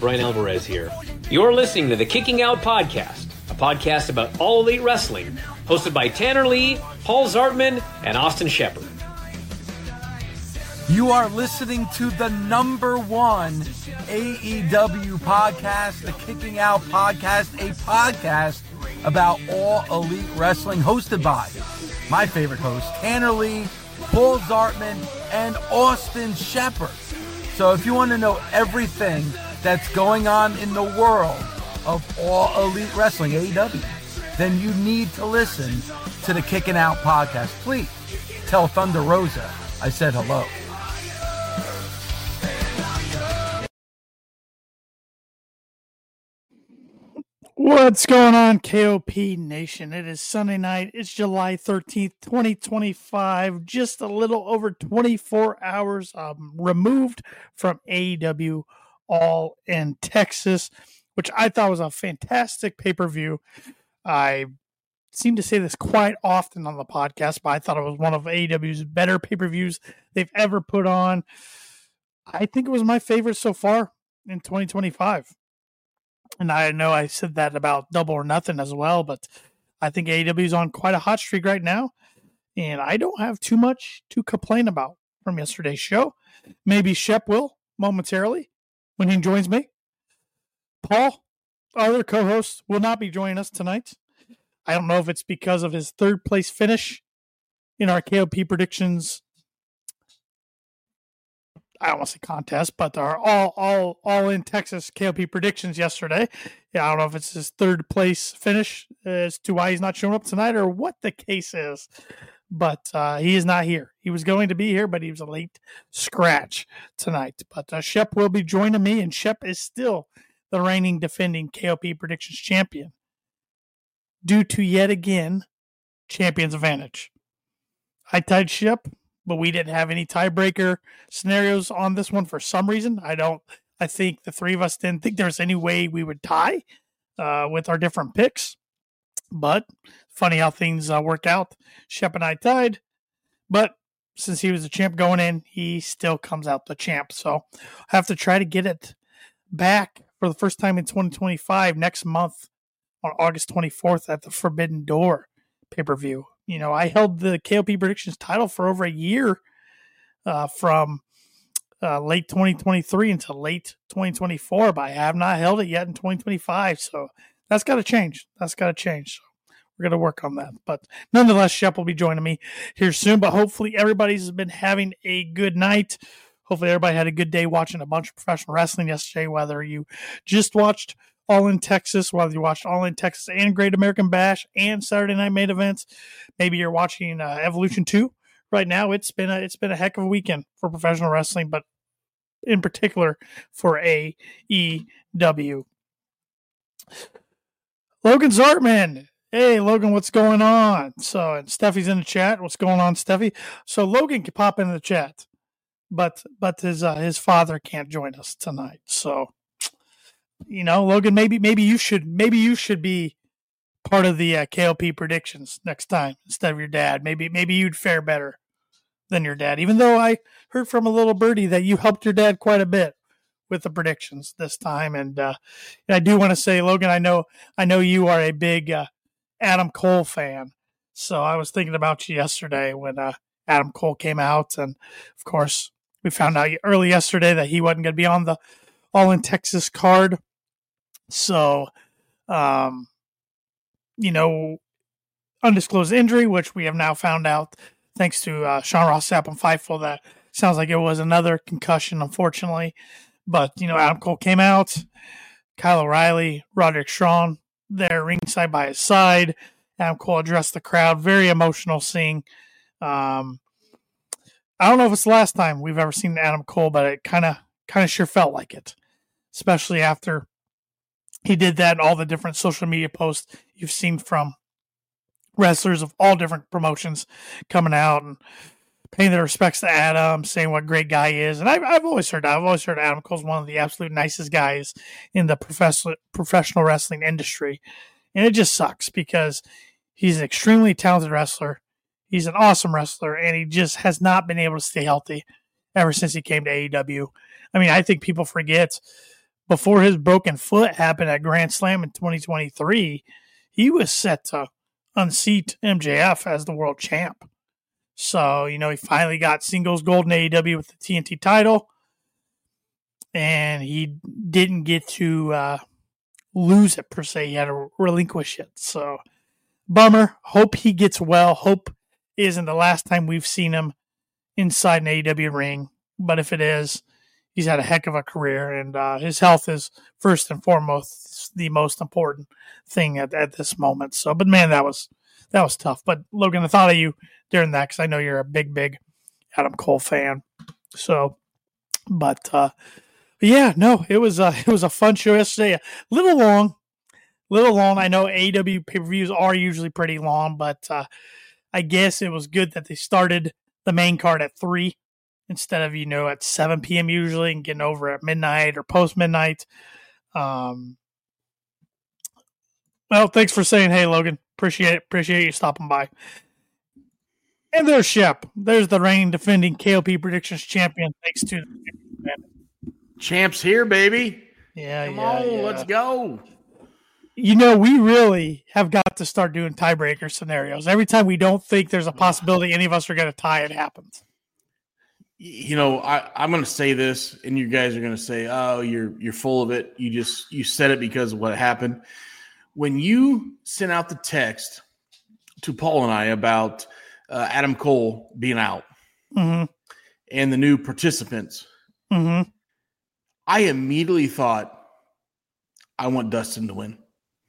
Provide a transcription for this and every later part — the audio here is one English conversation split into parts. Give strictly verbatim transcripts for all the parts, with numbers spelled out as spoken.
Brian Alvarez here. You're listening to the Kicking Out Podcast, a podcast about All Elite Wrestling, hosted by Tanner Lee, Paul Zartman, and Austin Shepard. You are listening to the number one A E W podcast, the Kicking Out Podcast, a podcast about All Elite Wrestling, hosted by my favorite host, Tanner Lee, Paul Zartman, and Austin Shepard. So if you want to know everything that's going on in the world of All Elite Wrestling, A E W, then you need to listen to the Kicking Out Podcast. Please tell Thunder Rosa I said hello. What's going on, K O P Nation? It is Sunday night. It's July thirteenth, twenty twenty-five. Just a little over twenty-four hours um, removed from A E W All in Texas, which I thought was a fantastic pay-per-view. I seem to say this quite often on the podcast, but I thought it was one of A E W's better pay-per-views they've ever put on. I think it was my favorite so far in twenty twenty-five. And I know I said that about Double or Nothing as well, but I think A E W is on quite a hot streak right now, and I don't have too much to complain about from yesterday's show. Maybe Shep will momentarily when he joins me. Paul, our other co-host, will not be joining us tonight. I don't know if it's because of his third place finish in our K O P predictions. I don't want to say contest, but our all all all in Texas K O P predictions yesterday. Yeah, I don't know if it's his third place finish as to why he's not showing up tonight or what the case is, but uh, he is not here. He was going to be here, but he was a late scratch tonight. But uh, Shep will be joining me, and Shep is still the reigning defending K O P predictions champion due to yet again champion's advantage. I tied Shep, but we didn't have any tiebreaker scenarios on this one for some reason. I don't, I think the three of us didn't think there was any way we would tie uh, with our different picks. But funny how things uh, work out. Shep and I tied, but since he was the champ going in, he still comes out the champ. So I have to try to get it back for the first time in twenty twenty-five next month on August twenty-fourth at the Forbidden Door pay-per-view. You know, I held the K O P predictions title for over a year uh, from uh, late twenty twenty-three until late twenty twenty-four, but I have not held it yet in twenty twenty-five. So that's got to change. That's got to change. So we're going to work on that. But nonetheless, Shep will be joining me here soon. But hopefully everybody's been having a good night. Hopefully everybody had a good day watching a bunch of professional wrestling yesterday, whether you just watched All in Texas, whether you watched All in Texas and Great American Bash and Saturday Night Main Events. Maybe you're watching uh, Evolution two right now. It's been a, it's been a heck of a weekend for professional wrestling, but in particular for A E W. Logan Zartman. Hey, Logan, what's going on? So, and Steffi's in the chat. What's going on, Steffi? So Logan can pop into the chat, but but his uh, his father can't join us tonight. So, you know, Logan, maybe maybe you should maybe you should be part of the uh, K O P predictions next time instead of your dad. Maybe maybe you'd fare better than your dad. Even though I heard from a little birdie that you helped your dad quite a bit with the predictions this time, and, uh, and I do want to say, Logan, I know I know you are a big uh, Adam Cole fan. So I was thinking about you yesterday when uh, Adam Cole came out, and of course we found out early yesterday that he wasn't going to be on the All in Texas card. So, um, you know, undisclosed injury, which we have now found out thanks to uh, Sean Ross Sapp and Fightful, that sounds like it was another concussion, unfortunately. But, you know, Adam Cole came out, Kyle O'Reilly, Roderick Strong there ringside by his side. Adam Cole addressed the crowd. Very emotional scene. Um, I don't know if it's the last time we've ever seen Adam Cole, but it kind of kind of sure felt like it, especially after he did that and all the different social media posts you've seen from wrestlers of all different promotions coming out and paying their respects to Adam, saying what a great guy he is. And I've, I've always heard that. I've always heard Adam Cole's one of the absolute nicest guys in the professional professional wrestling industry. And it just sucks because he's an extremely talented wrestler. He's an awesome wrestler, and he just has not been able to stay healthy ever since he came to A E W. I mean, I think people forget before his broken foot happened at Grand Slam in twenty twenty-three, he was set to unseat M J F as the world champ. So, you know, he finally got singles gold in A E W with the T N T title, and he didn't get to uh, lose it per se. He had to relinquish it. So, bummer. Hope he gets well. Hope isn't the last time we've seen him inside an A E W ring. But if it is, he's had a heck of a career, and uh, his health is first and foremost the most important thing at, at this moment. So, but man, that was that was tough. But Logan, I thought of you during that because I know you're a big, big Adam Cole fan. So, but, uh, but yeah, no, it was uh, it was a fun show yesterday. A little long, little long. I know A E W pay-per-views are usually pretty long, but uh, I guess it was good that they started the main card at three. Instead of, you know, at seven p.m. usually and getting over at midnight or post-midnight. Um, well, thanks for saying hey, Logan. Appreciate it. Appreciate you stopping by. And there's Shep. There's the reigning defending K O P Predictions champion. Thanks to the Champs here, baby. Yeah, Come yeah, on, yeah. let's go. You know, we really have got to start doing tiebreaker scenarios. Every time we don't think there's a possibility any of us are going to tie, it happens. You know, I, I'm going to say this, and you guys are going to say, "Oh, you're you're full of it. You just you said it because of what happened." When you sent out the text to Paul and I about uh, Adam Cole being out mm-hmm. and the new participants, mm-hmm. I immediately thought, "I want Dustin to win,"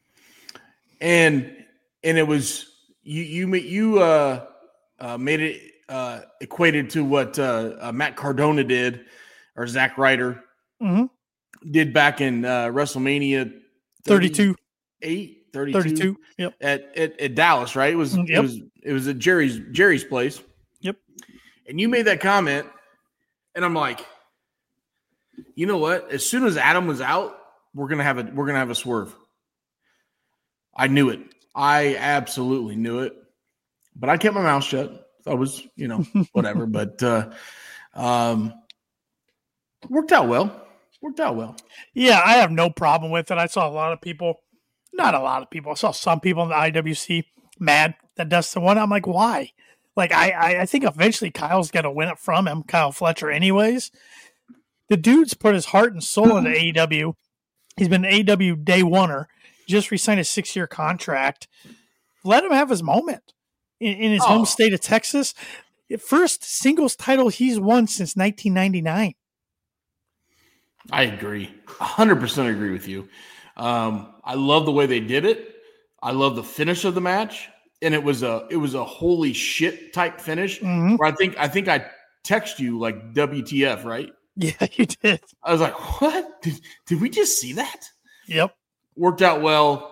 and and it was you you you uh, uh, made it. Uh, equated to what uh, uh, Matt Cardona did, or Zack Ryder mm-hmm. did back in uh, WrestleMania thirty-two, eight, thirty-two, thirty-two, yep, at, at at Dallas, right? It was yep. it was it was at Jerry's Jerry's place. Yep. And you made that comment, and I'm like, you know what? As soon as Adam was out, we're gonna have a we're gonna have a swerve. I knew it. I absolutely knew it, but I kept my mouth shut. I was, you know, whatever, but uh, um, worked out well. Worked out well. Yeah, I have no problem with it. I saw a lot of people, not a lot of people. I saw some people in the I W C mad that Dustin won. I'm like, why? Like, I, I, I think eventually Kyle's going to win it from him, Kyle Fletcher, anyways. The dude's put his heart and soul into A E W. He's been an A E W day oneer. Just re-signed a six-year contract. Let him have his moment. In, in his oh. home state of Texas, first singles title he's won since nineteen ninety-nine. I agree. one hundred percent agree with you. Um, I love the way they did it. I love the finish of the match. And it was a it was a holy shit type finish. Mm-hmm. Where I think I think I text you like W T F, right? Yeah, you did. I was like, what? Did, did we just see that? Yep. Worked out well.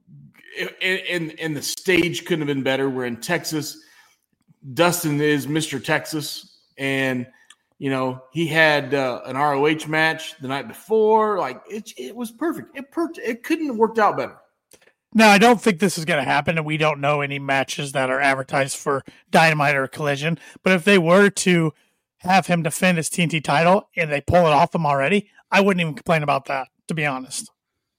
And, and, and the stage couldn't have been better. We're in Texas. Dustin is Mister Texas. And, you know, he had uh, an R O H match the night before. Like, it, it was perfect. It, per- it couldn't have worked out better. Now, I don't think this is going to happen, and we don't know any matches that are advertised for Dynamite or Collision. But if they were to have him defend his T N T title and they pull it off him already, I wouldn't even complain about that, to be honest.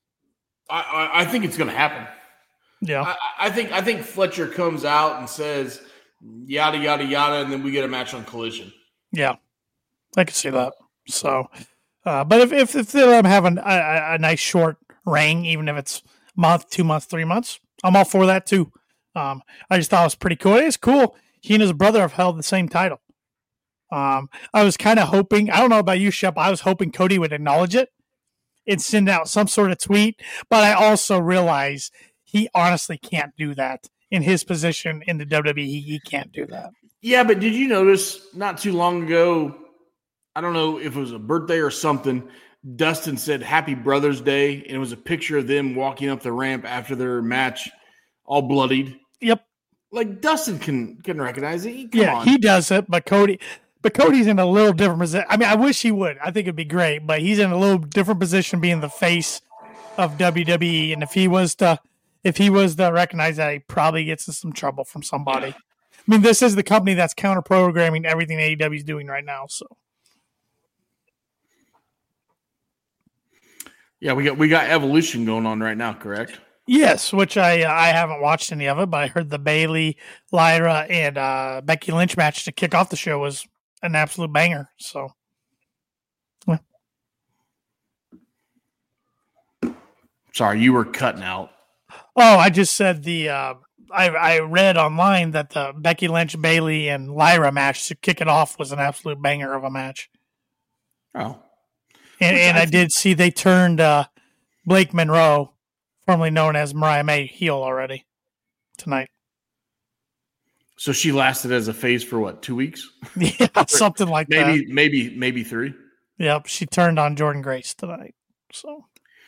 I, I, I think it's going to happen. Yeah, I, I think I think Fletcher comes out and says yada yada yada, and then we get a match on Collision. Yeah, I can see that. So, uh, but if if, if they let him have a, a, a nice short reign, even if it's a month, two months, three months, I'm all for that too. Um, I just thought it was pretty cool. It's cool. He and his brother have held the same title. Um, I was kind of hoping. I don't know about you, Shep. I was hoping Cody would acknowledge it and send out some sort of tweet. But I also realize he honestly can't do that in his position in the W W E. He can't do that. Yeah, but did you notice not too long ago, I don't know if it was a birthday or something, Dustin said Happy Brother's Day, and it was a picture of them walking up the ramp after their match, all bloodied. Yep. Like, Dustin can can recognize it. Come yeah, on. he does it, but Cody but Cody's in a little different position. I mean, I wish he would. I think it'd be great, but he's in a little different position being the face of W W E, and if he was to If he was to recognize that, he probably gets in some trouble from somebody. I mean, this is the company that's counter-programming everything A E W is doing right now. So, Yeah, we got we got Evolution going on right now, correct? Yes, which I uh, I haven't watched any of it, but I heard the Bailey, Lyra, and uh, Becky Lynch match to kick off the show was an absolute banger. So, yeah. Sorry, you were cutting out. Oh, I just said the uh, I I read online that the Becky Lynch, Bailey, and Lyra match to kick it off was an absolute banger of a match. Oh, and, and I, I did see they turned uh, Blake Monroe, formerly known as Mariah May, heel already tonight. So she lasted as a face for what, two weeks? Yeah, something like maybe, that. Maybe, maybe, maybe three. Yep, she turned on Jordynne Grace tonight. So,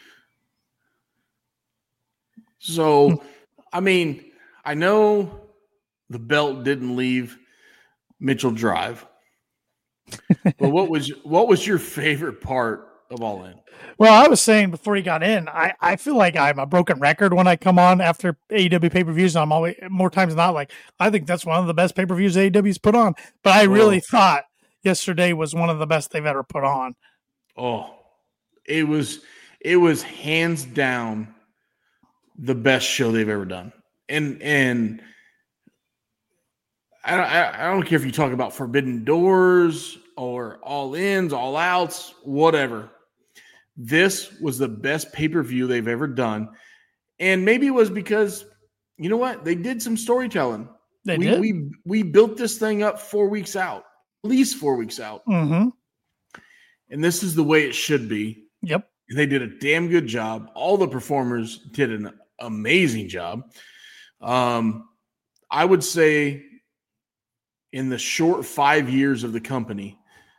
so, I mean, I know the belt didn't leave Mitchell Drive, but what was what was your favorite part of All In? Well, I was saying before he got in, I, I feel like I'm a broken record when I come on after A E W pay-per-views. And I'm always, more times than not, like, I think that's one of the best pay-per-views A E W's put on. But I really oh. thought yesterday was one of the best they've ever put on. Oh, it was, it was hands down the best show they've ever done. And, and I, I, I don't care if you talk about Forbidden Doors or All Ins, All Outs, whatever. This was the best pay-per-view they've ever done. And maybe it was because, you know what? They did some storytelling. They we, did? We, we built this thing up four weeks out, at least four weeks out. Mm-hmm. And this is the way it should be. Yep. They did a damn good job. All the performers did an amazing job. Um, I would say in the short five years of the company,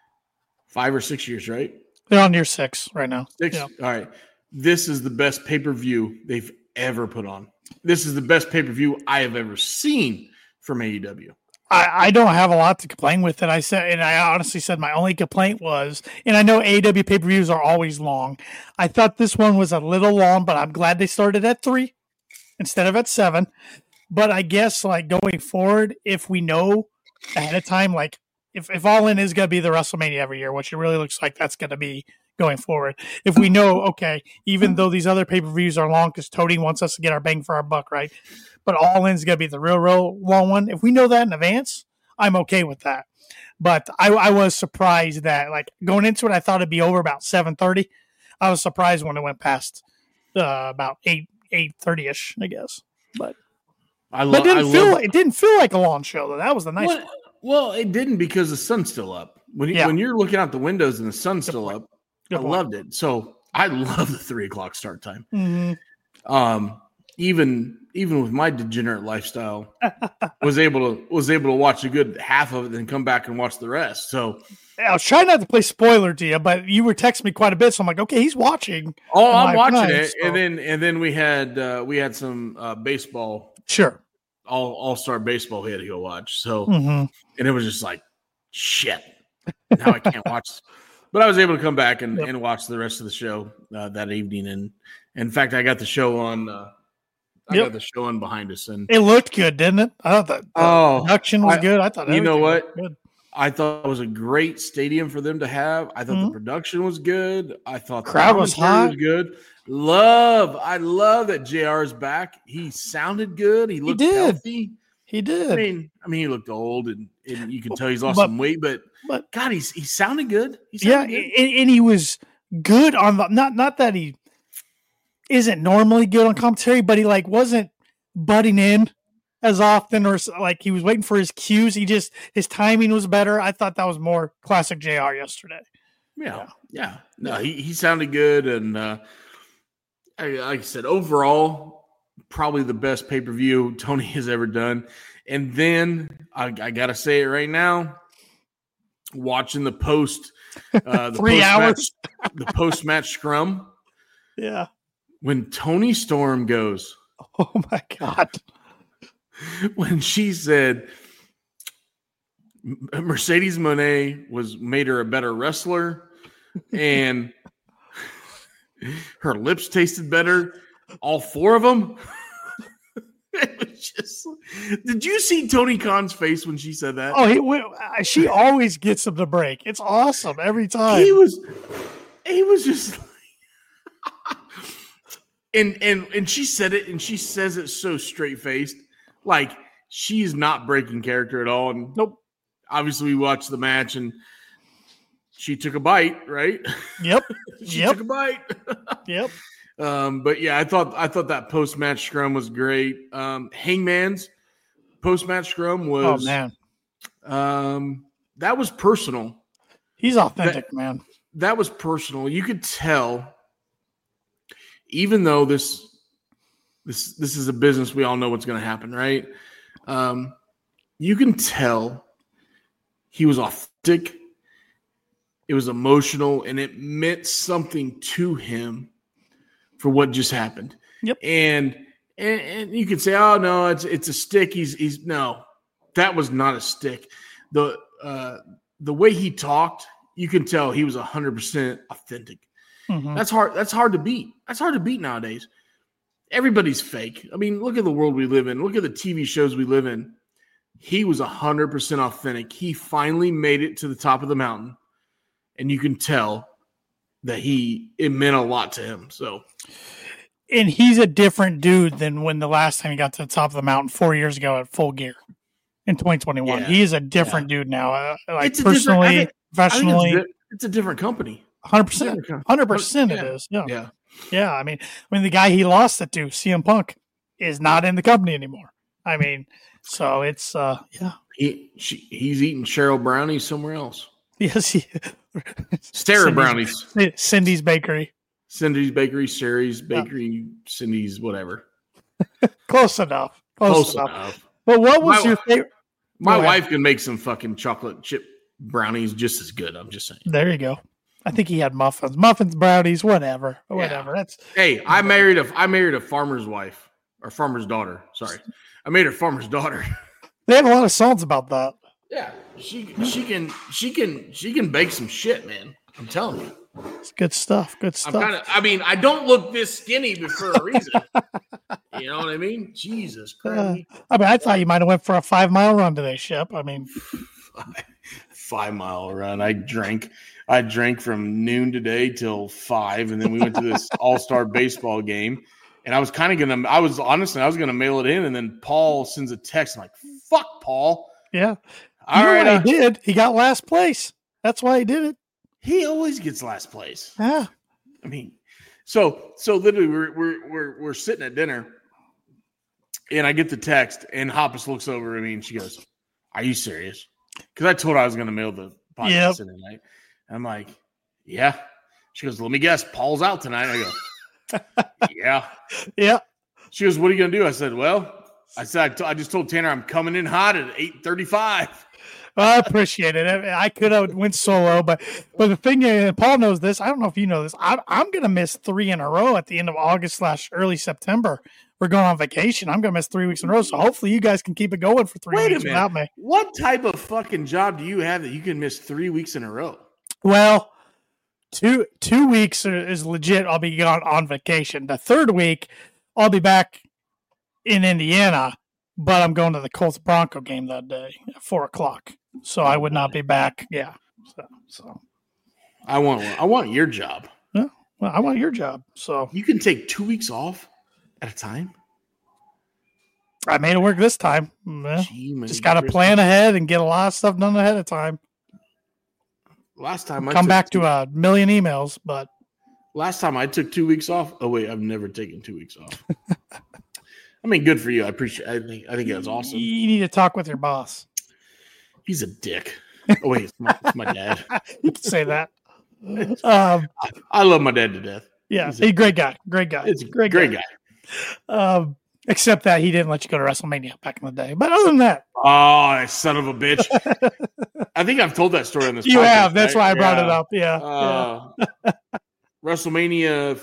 five or six years, right? They're on year six right now. Six. Yeah. All right. This is the best pay-per-view they've ever put on. This is the best pay-per-view I have ever seen from A E W. I, I don't have a lot to complain with it. I said, and I honestly said my only complaint was, and I know A E W pay-per-views are always long. I thought this one was a little long, but I'm glad they started at three instead of at seven. But I guess like going forward, if we know ahead of time, like if, if All In is going to be the WrestleMania every year, which it really looks like that's going to be going forward. If we know, okay, even though these other pay-per-views are long because Tony wants us to get our bang for our buck, right? But All In is going to be the real, real long one. If we know that in advance, I'm okay with that. But I, I was surprised that, like, going into it, I thought it'd be over about seven thirty. I was surprised when it went past uh, about eight eight thirty ish, I guess. But I love. But it didn't I feel love, like, it didn't feel like a long show though. That was the nice well, one. Well, it didn't because the sun's still up. When you, Yeah. when you're looking out the windows and the sun's Good still point. up, Good I point. loved it. So I love the three o'clock start time. Mm-hmm. Um, even even with my degenerate lifestyle, was able to was able to watch a good half of it, then come back and watch the rest. So I was trying not to play spoiler to you, but you were texting me quite a bit, so I'm like, okay, he's watching. oh, I'm live watching tonight, it, so- and then and then we had uh, we had some uh, baseball, Sure. all all star baseball we had to go watch. So Mm-hmm. and it was just like shit. Now I can't watch. But I was able to come back and, Yep. and watch the rest of the show uh, that evening. And in fact, I got the show on. Uh, I Yep. got the show on behind us, and It looked good, didn't it? I thought the, the Oh, production was I- good. I thought you know everything what? was good. I thought it was a great stadium for them to have. I thought Mhm. the production was good. I thought the Crowd was commentary hot. was good. Love, I love that J R is back. He sounded good. He looked did. healthy. He did. I mean, I mean, he looked old, and, and you can tell he's lost But- some weight. But but God, he's he sounded good. He yeah, sounded good. and, and he was good on the not not that he isn't normally good on commentary, but he like wasn't butting in as often or s- like he was waiting for his cues. He just his timing was better. I thought that was more classic J R yesterday. Yeah, yeah. No, he, he sounded good, and uh, I, like I said, overall, probably the best pay per view Tony has ever done. And then I, I gotta say it right now, watching the post, uh, the Three post-match- hours. the post match scrum Yeah. when Tony Storm goes, Oh my God. when she said M- Mercedes Moné was made her a better wrestler and her lips tasted better, all four of them. It was just, did you see Tony Khan's face when she said that? Oh, he, we- uh, she always gets him to break. It's awesome every time. he was he was just And and and she said it, and she says it so straight faced, like she's not breaking character at all. And Nope. obviously, we watched the match, and she took a bite, right? Yep. she Yep. took a bite. Yep. Um, but yeah, I thought I thought that post match scrum was great. Um, Hangman's post match scrum Oh was man, um, that was personal. he's authentic, That- man. That was personal. You could tell, even though this this this is a business, we all know what's going to happen, right? Um, you can tell he was authentic. It was emotional, and it meant something to him for what just happened. Yep. And and, and you could say, "Oh no, it's it's a stick." He's he's no, that was not a stick. The uh, the way he talked, you can tell he was a hundred percent authentic. Mhm. That's hard. That's hard to beat. That's hard to beat nowadays. Everybody's fake. I mean, look at the world we live in. Look at the T V shows we live in. He was a hundred percent authentic. He finally made it to the top of the mountain, and you can tell that he it meant a lot to him. So, And he's a different dude than when the last time he got to the top of the mountain four years ago at Full Gear in twenty twenty-one. Yeah. He is a different dude now. Uh, like It's a different- I personally, think- I think professionally, it's, di- it's a different company. hundred percent, Different com- hundred percent, it Yeah. is. Yeah. Yeah. Yeah, I mean, I mean, the guy he lost it to, C M Punk, is not in the company anymore. I mean, so it's uh, yeah, He she, he's eating Cheryl brownies somewhere else. yes, he, Sarah Cindy's- brownies. Cindy's Bakery, Cindy's Bakery, Sherry's Bakery, Cindy's whatever. close enough, close, Close enough. enough. But what was My- your favorite? My Go ahead. wife can make some fucking chocolate chip brownies just as good. I'm just saying. There you go. I think he had muffins, muffins, brownies, whatever, Yeah. whatever. That's Hey, I married a I married a farmer's wife or farmer's daughter. Sorry, I made her farmer's daughter. they have a lot of songs about that. Yeah, she she can she can she can bake some shit, man. I'm telling you. It's good stuff. Good I'm stuff. kind of. I mean, I don't look this skinny for a reason. You know what I mean? Jesus Uh, Christ. I mean, I thought you might have went for a five mile run today, Shep. I mean, Five, five mile run. I drank. I drank from noon today till five, and then we went to this all star baseball game. And I was kind of gonna. I was honestly, I was gonna mail it in, and then Paul sends a text. I'm like, "Fuck, Paul." yeah. All you know right, what uh, he did? He got last place. That's why he did it. he always gets last place. Yeah. I mean, so so literally, we're we're we're we're sitting at dinner, and I get the text, and Hoppus looks over at me, and she goes, "Are you serious?" Because I told her I was gonna mail the podcast Yep. in tonight. I'm like, "Yeah." She goes, "Let me guess, Paul's out tonight." I go, "Yeah." Yeah. She goes, "What are you gonna do?" I said, "Well," I said, I, t- I just told Tanner I'm coming in hot at eight thirty-five. I appreciate it. I, I could have went solo, but but the thing is, Paul knows this. I don't know if you know this. I, I'm going to miss three in a row at the end of August slash early September. We're going on vacation. I'm going to miss three weeks in a row. So hopefully you guys can keep it going for three Wait a weeks minute. without me. What type of fucking job do you have that you can miss three weeks in a row? Well, two two weeks are- is legit. I'll be gone on vacation. The third week, I'll be back in Indiana, but I'm going to the Colts Bronco game that day at four o'clock. So I would not be back. Yeah. So, so I want I want your job. well, I want your job. So You can take two weeks off at a time. I made it work this time. Yeah. Gee, man, Just got to Christmas. plan ahead and get a lot of stuff done ahead of time. Last time I Come took back two, to a million emails, but last time I took two weeks off. Oh wait, I've never taken two weeks off. I mean, good for you. I appreciate. I think I think that's awesome. you need to talk with your boss. He's a dick. Oh wait, it's my, it's my dad. You can say that. Um, I love my dad to death. yeah, He's he's a- a great guy. Great guy. It's a great, great, guy. guy. Um, except that he didn't let you go to WrestleMania back in the day. But other than that, Oh, that son of a bitch! I think I've told that story on this. you podcast, have. That's right? why I brought Yeah. it up. Yeah. yeah. Uh, WrestleMania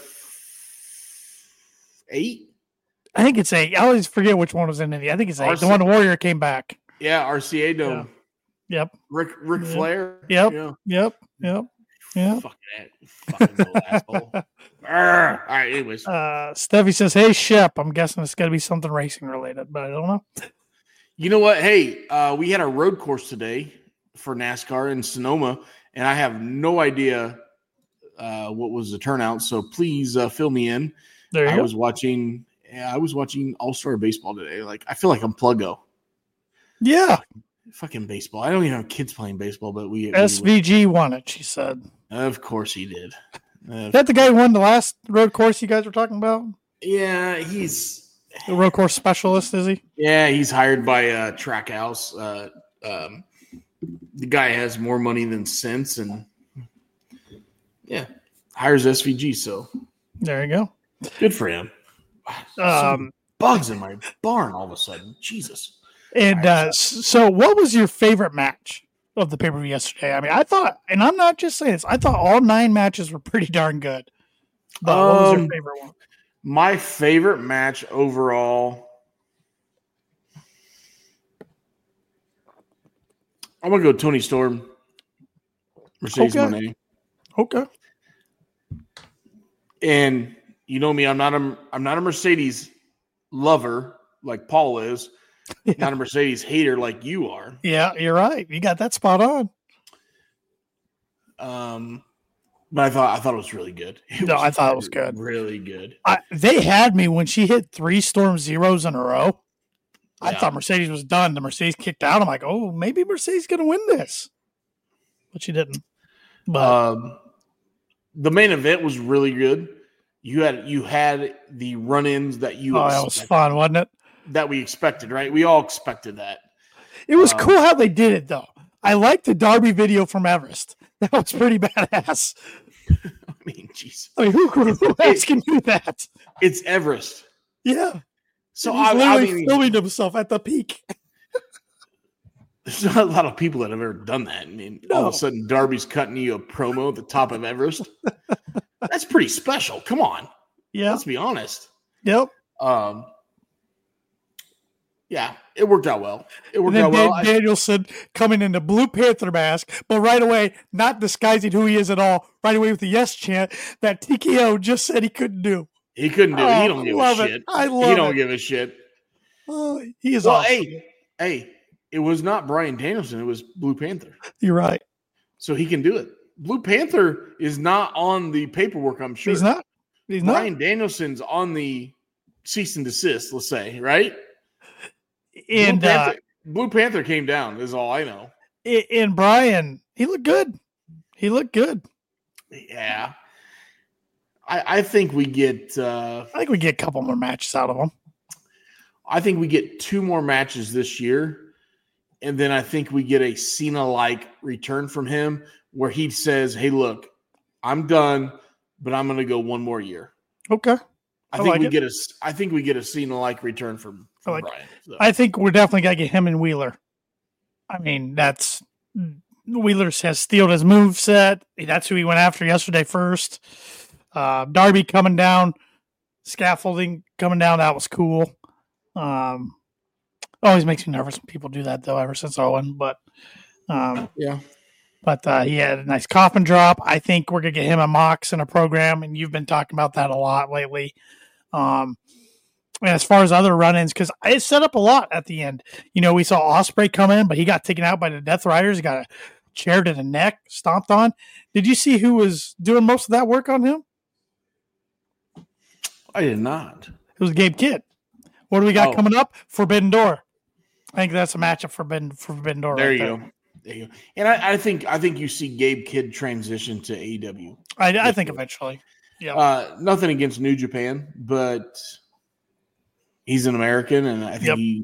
f- eight. I think it's eight. I always forget which one was in Indy. I think it's eight. R C The one Warrior came back. Yeah, R C A Dome. Yep. Rick Rick Yeah. Flair. Yep. Yeah. Yep. Yep. Yep. Fucking, that, fucking little asshole. Arr. All right. Anyways, Uh, Steffi says, "Hey Shep, I'm guessing it's got to be something racing related, but I don't know." you know what? Hey, uh, we had a road course today for NASCAR in Sonoma, and I have no idea uh, what was the turnout. So please uh, fill me in. There you I go. was watching. Yeah, I was watching All Star Baseball today. Like I feel like I'm Pluggo. Yeah. Fucking baseball. I don't even have kids playing baseball, but we. S V G won it, she said. Of course he did. Is that the guy who won the last road course you guys were talking about? Yeah, he's the road course specialist, is he? Yeah, he's hired by uh, Trackhouse. Uh, um, the guy has more money than sense, and yeah, hires S V G. So there you go. Good for him. Um, bugs in my barn all of a sudden. Jesus. And uh, so, what was your favorite match of the pay per view yesterday? I mean, I thought, and I'm not just saying this, I thought all nine matches were pretty darn good. But um, what was your favorite one? My favorite match overall, I'm gonna go Tony Storm, Mercedes okay. Moné. Okay. And you know me, I'm not a I'm not a Mercedes lover like Paul is. Yeah. Not a Mercedes hater like you are. Yeah, you're right. You got that spot on. Um, but I thought I thought it was really good. It no, was I thought it was good. Really good. I, they had me when she hit three Storm Zeros in a row. I Yeah. thought Mercedes was done. The Mercedes kicked out. I'm like, oh, maybe Mercedes going to win this, but she didn't. But um, the main event was really good. You had you had the run-ins that you oh, that was fun, wasn't it? that we expected, right? We all expected that. It was Um, cool how they did it, though. I liked the Derby video from Everest. That was pretty badass. I mean, jeez, I mean, who, who else can do that? it's Everest. Yeah. So He's I, I literally mean, filming himself at the peak. there's not a lot of people that have ever done that. I mean, all No. of a sudden, Darby's cutting you a promo at the top of Everest. That's pretty special. Come on, Yeah. let's be honest. Yep. Um, yeah, it worked out well. It And worked then out well. Dan- I- Danielson coming in the Blue Panther mask, but right away, not disguising who he is at all, right away with the yes chant that T K O just said he couldn't do. he couldn't do it. Oh, He don't give a love it. shit. I He love don't it. give a shit. Oh, he is Well, awesome. hey, hey, it was not Brian Danielson. It was Blue Panther. You're right. So he can do it. Blue Panther is not on the paperwork, I'm sure. He's not. He's Brian not. Danielson's on the cease and desist, let's say, right? And Blue uh, Panther, Blue Panther came down, is all I know. i- and Brian, he looked good. He looked good. Yeah. I, I think we get uh, I think we get a couple more matches out of him. I think we get two more matches this year. And then I think we get a Cena-like return from him where he says, hey, look, I'm done, but I'm going to go one more year. Okay. I, I think like we it. get a I think we get a Cena-like return from, from I like Brian. So, I think we're definitely got to get him and Wheeler. I mean, that's Wheeler has stealed his move set. That's who he went after yesterday first. Uh, Darby coming down, scaffolding coming down. That was cool. Um, always makes me nervous when people do that, though, ever since Owen. But, um, yeah. but uh, he had a nice coffin drop. I think we're going to get him a Mox in a program, and you've been talking about that a lot lately. Um, and as far as other run-ins, because it set up a lot at the end. You know, we saw Ospreay come in, but he got taken out by the Death Riders. He got a chair to the neck, stomped on. Did you see who was doing most of that work on him? I did not. It was Gabe Kidd. What do we got Oh. coming up? Forbidden Door. I think that's a matchup for Forbidden, Forbidden Door. There right you go. There you go. And I, I think I think you see Gabe Kidd transition to A E W. I, I think eventually. Yeah. Uh, nothing against New Japan, but he's an American, and I think Yep. he.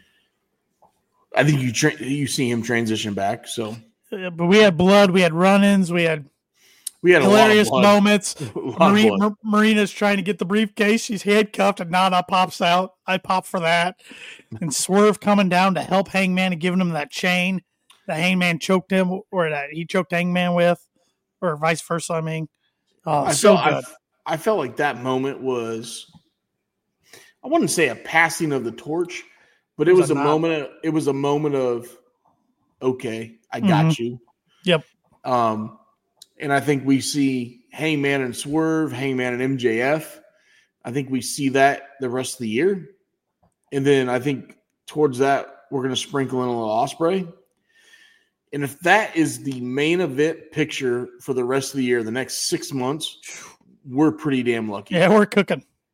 I think you tra- you see him transition back. So Uh, but we had blood. We had run-ins. We had we had hilarious a lot of blood. moments. A lot of Marie, blood. Mar- Marina's trying to get the briefcase. She's handcuffed, and Nana pops out. I pop for that. And Swerve coming down to help Hangman and giving him that chain that Hangman choked him, or that he choked Hangman with, or vice versa. I mean, oh, I so felt good. I, I felt like that moment was. I wouldn't say a passing of the torch, but it, It was was, a a nod. moment. Of, it was a moment of, okay, I got Mhm. you. Yep. Um, and I think we see Hangman and Swerve, Hangman and M J F. I think we see that the rest of the year. And then I think towards that, we're going to sprinkle in a little Ospreay. And if that is the main event picture for the rest of the year, the next six months, we're pretty damn lucky. Yeah, we're cooking.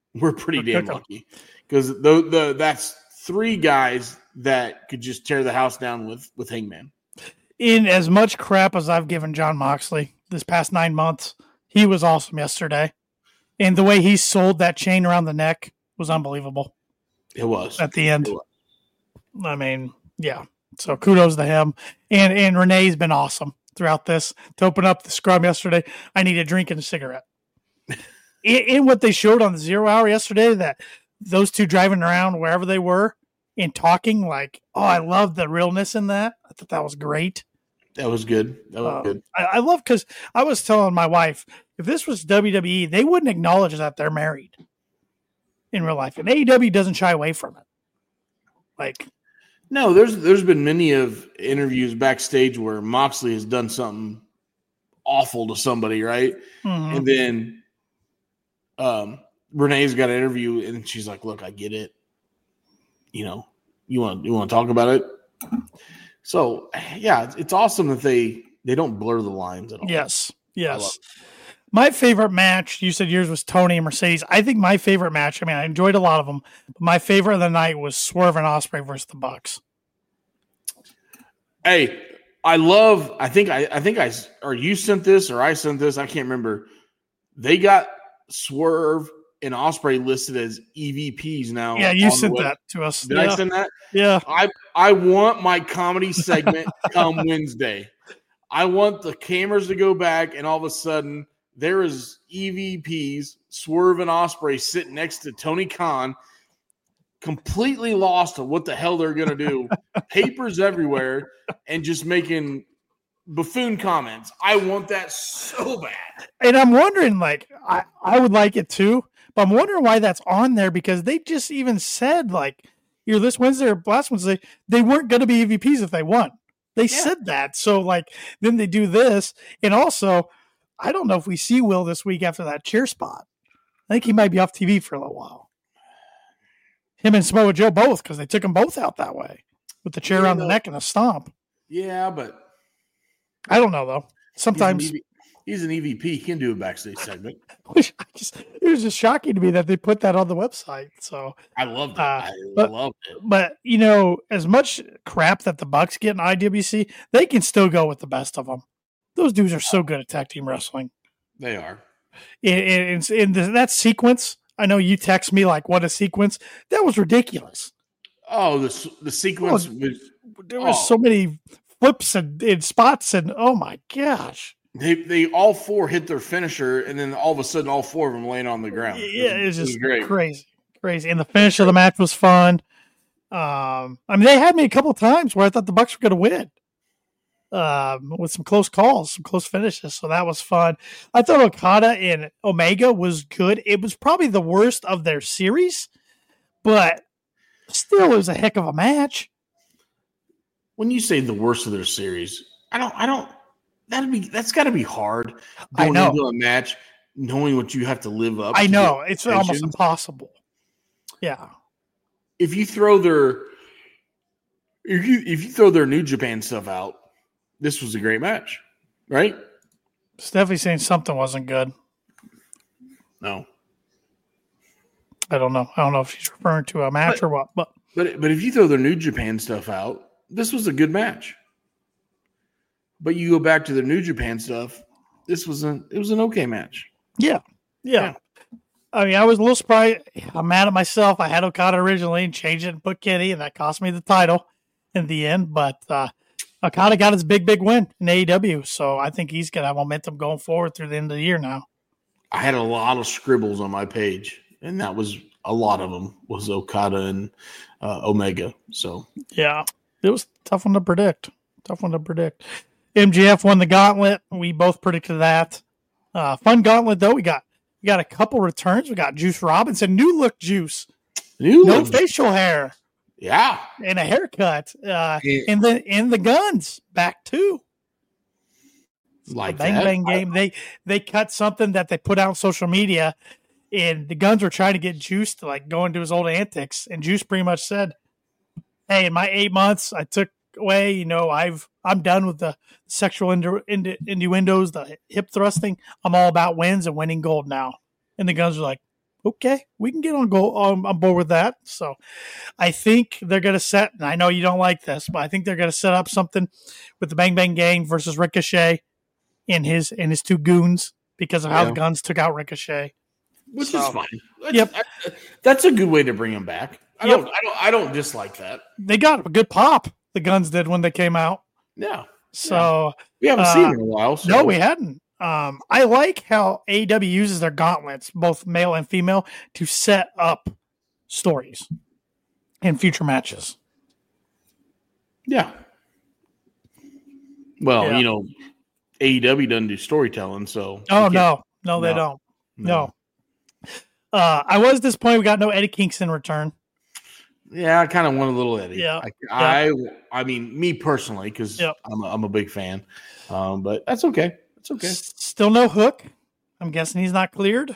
We're pretty We're damn cooking. lucky because the, the that's three guys that could just tear the house down with with Hangman. In as much crap as I've given John Moxley this past nine months, he was awesome yesterday. And the way he sold that chain around the neck was unbelievable. It was. At the end. I mean, yeah. So kudos to him. And and Renee's been awesome throughout this. To open up the scrum yesterday, I need a drink and a cigarette. in, in what they showed on the Zero Hour yesterday, that those two driving around wherever they were and talking, like, oh, I love the realness in that. I thought that was great. That was good. That was Uh, good. I, I love, because I was telling my wife, if this was W W E, they wouldn't acknowledge that they're married in real life. And A E W doesn't shy away from it. Like, No, there's there's been many of interviews backstage where Moxley has done something awful to somebody, right? mhm. And then um, Renee's got an interview, and she's like, "Look, I get it. You know, you want you want to talk about it." So, yeah, it's, it's awesome that they they don't blur the lines at all. Yes, I love yes. My favorite match, you said yours was Tony and Mercedes. I think my favorite match, I mean, I enjoyed a lot of them, but my favorite of the night was Swerve and Ospreay versus the Bucks. Hey, I love. I think I, I think I or you sent this or I sent this. I can't remember. They got Swerve and Ospreay listed as E V Ps now. Yeah, you on the sent web. that to us. Did yeah. I send that? Yeah. I I want my comedy segment come Wednesday. I want the cameras to go back, and all of a sudden there is E V Ps, Swerve and Ospreay sitting next to Tony Khan, completely lost of what the hell they're gonna do. Papers everywhere, and just making buffoon comments. I want that so bad. And I'm wondering, like, I, I would like it too, but I'm wondering why that's on there, because they just even said, like, either this Wednesday or last Wednesday, they weren't going to be E V Ps if they won. They Yeah. said that. So, like, then they do this. And also, I don't know if we see Will this week after that cheer spot. I think he might be off T V for a little while. Him and Samoa Joe both, because they took them both out that way with the chair Yeah, around the no. neck and a stomp. Yeah, but I don't know, though. Sometimes he's an, E V, he's an E V P. He can do a backstage segment. I just, it was just shocking to me that they put that on the website. So, I loved it. Uh, I but- loved it. but you know, as much crap that the Bucks get in I W C, they can still go with the best of them. Those dudes are so good at tag team wrestling. They are. In, in, in the, that sequence, I know you text me like, "What a sequence!" That was ridiculous. Oh, the the sequence was There was Oh. so many flips and, and spots, and oh my gosh, they they all four hit their finisher, and then all of a sudden, all four of them laying on the ground. yeah, it was just great. crazy, crazy. And the finish of the match was fun. Um, I mean, they had me a couple of times where I thought the Bucks were going to win. Um, with some close calls, some close finishes. So that was fun. I thought Okada and Omega was good. It was probably the worst of their series, but still it was a heck of a match. When you say the worst of their series, I don't. I don't. That'd be. That's got to be hard. I Going know. into a match, knowing what you have to live up. I to know. the It's almost expectations. impossible. Yeah. If you throw their, if you if you throw their New Japan stuff out, this was a great match, right? Steffi's saying something wasn't good. No, I don't know. I don't know if she's referring to a match But- or what, but but but if you throw their New Japan stuff out, this was a good match. But you go back to the New Japan stuff, this was an it was an okay match. yeah. Yeah. I mean, I was a little surprised. I'm mad at myself. I had Okada originally and changed it and put Kenny, and that cost me the title in the end. But uh, Okada got his big, big win in A E W. So I think he's going to have momentum going forward through the end of the year now. I had a lot of scribbles on my page, and that was a lot of them was Okada and uh, Omega. So Yeah. It was a tough one to predict. Tough one to predict. M J F won the gauntlet. We both predicted that. Uh, fun gauntlet, though. We got we got a couple returns. We got Juice Robinson, new look Juice. new No one. facial hair Yeah, and a haircut. Uh, Yeah. and the and the guns back too. like the bang that. bang game. They they cut something that they put out on social media, and the guns were trying to get Juice to like go into his old antics. And Juice pretty much said, "Hey, in my eight months, I took away. You know, I've I'm done with the sexual innu- innu- innuendos, the hip thrusting. I'm all about wins and winning gold now." And the guns were like, okay, we can get on go on, on board with that. So I think they're going to set, and I know you don't like this, but I think they're going to set up something with the Bang Bang Gang versus Ricochet and his and his two goons because of how Yeah. the Guns took out Ricochet. Which So, is fine. That's, yep. I- that's a good way to bring him back. I Yep. don't. I don't. I don't dislike that. They got a good pop, the Guns did when they came out. Yeah. So We haven't Uh, seen him in a while. So. no, we hadn't. Um, I like how A E W uses their gauntlets, both male and female, to set up stories in future matches. Yeah. Well, Yeah. you know, A E W doesn't do storytelling, so. Oh you can't- no, no, they No. don't. No. Uh, I was disappointed we got no Eddie Kingston return. Yeah, I kind of want a little Eddie. Yeah. I, I, I mean, me personally, because Yep. I'm, a, I'm a big fan. Um, but that's okay. That's okay. S- Still no Hook. I'm guessing he's not cleared.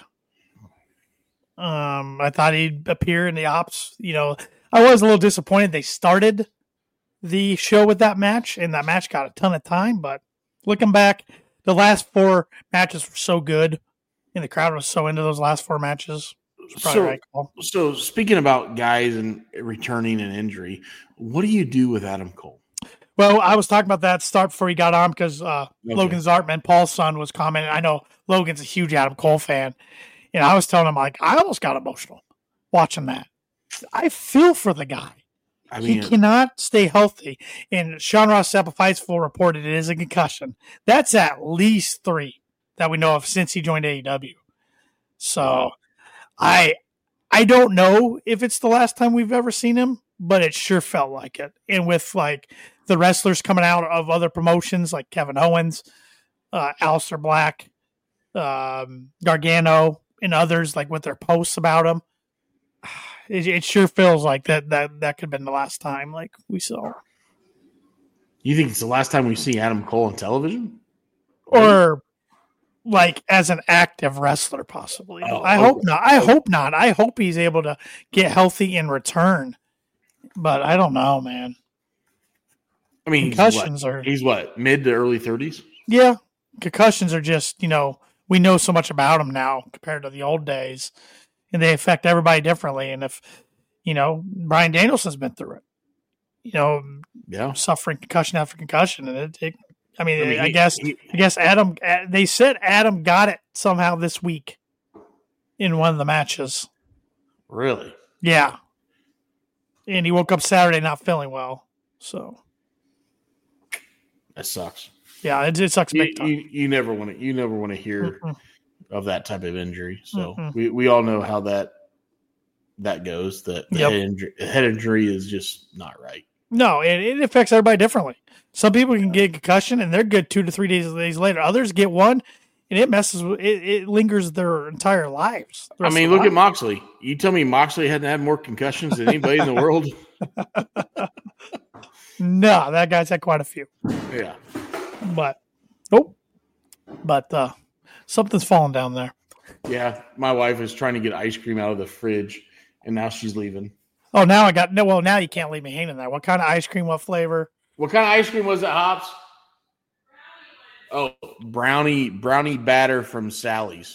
Um, I thought he'd appear in the ops. You know, I was a little disappointed they started the show with that match, and that match got a ton of time. But looking back, the last four matches were so good, and the crowd was so into those last four matches. It was probably So, right call. so speaking about guys and returning an injury, what do you do with Adam Cole? Well, I was talking about that start before he got on because uh, Okay. Logan Zartman, Paul's son, was commenting. I know Logan's a huge Adam Cole fan. And I was telling him, like, I almost got emotional watching that. I feel for the guy. I He mean, cannot stay healthy. And Sean Ross Sapp Fightsful reported it is a concussion. That's at least three that we know of since he joined A E W. So Wow. I I don't know if it's the last time we've ever seen him, but it sure felt like it. And with like the wrestlers coming out of other promotions like Kevin Owens, uh, Aleister Black, um, Gargano, and others, like with their posts about him, it, it sure feels like that that that could have been the last time like we saw. you think it's the last time we see Adam Cole on television? Or like as an active wrestler, possibly. Oh, I okay. hope not. I hope not. I hope he's able to get healthy in return. But I don't know, man. I mean, he's Concussions what, are he's what, mid to early thirties? yeah. Concussions are just, you know, we know so much about them now compared to the old days. And they affect everybody differently. And if you know, Bryan Danielson's been through it. You know, Yeah. suffering concussion after concussion, and it. it I mean, I mean, I he- guess he- I guess Adam. They said Adam got it somehow this week in one of the matches. Really? Yeah, and he woke up Saturday not feeling well. So That sucks. yeah, it, it sucks You, big time. you, you never want to you never want to hear Mm-mm. of that type of injury. So Mm-mm. we, we all know how that that goes. That the Yep. head, injury, head injury is just not right. No, it, it affects everybody differently. Some people can get a concussion and they're good two to three days days later. Others get one and it messes with it. It lingers their entire lives. the I rest mean, of look their at Moxley. You tell me Moxley hadn't had more concussions than anybody in the world? life. No, that guy's had quite a few. Yeah. But oh, but uh, something's falling down there. Yeah. My wife is trying to get ice cream out of the fridge, and now she's leaving. Oh, now I got no. Well, now you can't leave me hanging there. What kind of ice cream? What flavor? What kind of ice cream was it, Hops? Oh, brownie brownie batter from Sally's.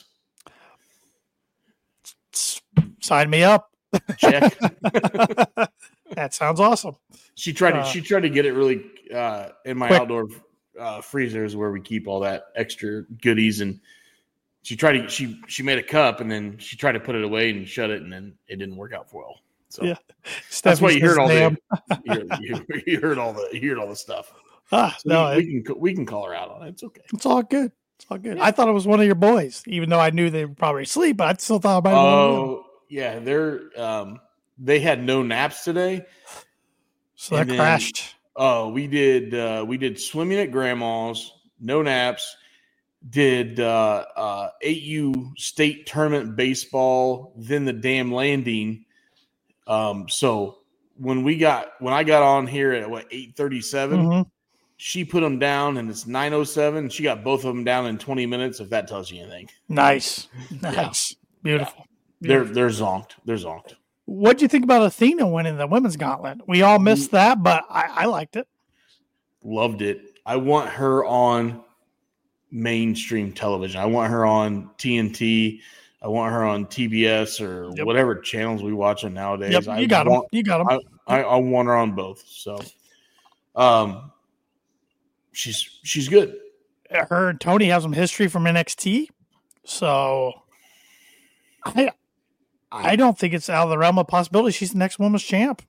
S- Sign me up. Check. That sounds awesome. She tried to Uh, she tried to get it really uh, in my quick. outdoor uh, freezers where we keep all that extra goodies, and she tried to she she made a cup and then she tried to put it away and shut it, and then it didn't work out well. So Yeah. that's why Steffi you heard says, all "Damn." the you heard, you, you heard all the you heard all the stuff. Ah, So no, we, it- we can we can call her out on it. It's okay. it's all good. It's all good. I thought it was one of your boys, even though I knew they were probably asleep. But I still thought about it. Oh yeah, they're um, they had no naps today. So that and then- crashed. Oh, we did uh, we did swimming at grandma's, no naps. Did uh, uh, eight U state tournament baseball, then the damn landing. Um, so when we got when I got on here at what eight thirty seven, Mhm. she put them down, and it's nine oh seven. She got both of them down in twenty minutes. If that tells you anything, Nice, nice, beautiful. they're beautiful. they're zonked. They're zonked. What'd you think about Athena winning the women's gauntlet? We all missed that, but I, I liked it. Loved it. I want her on mainstream television. I want her on T N T. I want her on T B S or Yep. whatever channels we watch on nowadays. Yep, I you got them. want, You got them. I, I, I want her on both. So, um, she's she's good. Her and Tony have some history from N X T, so I I don't think it's out of the realm of possibility she's the next women's champ.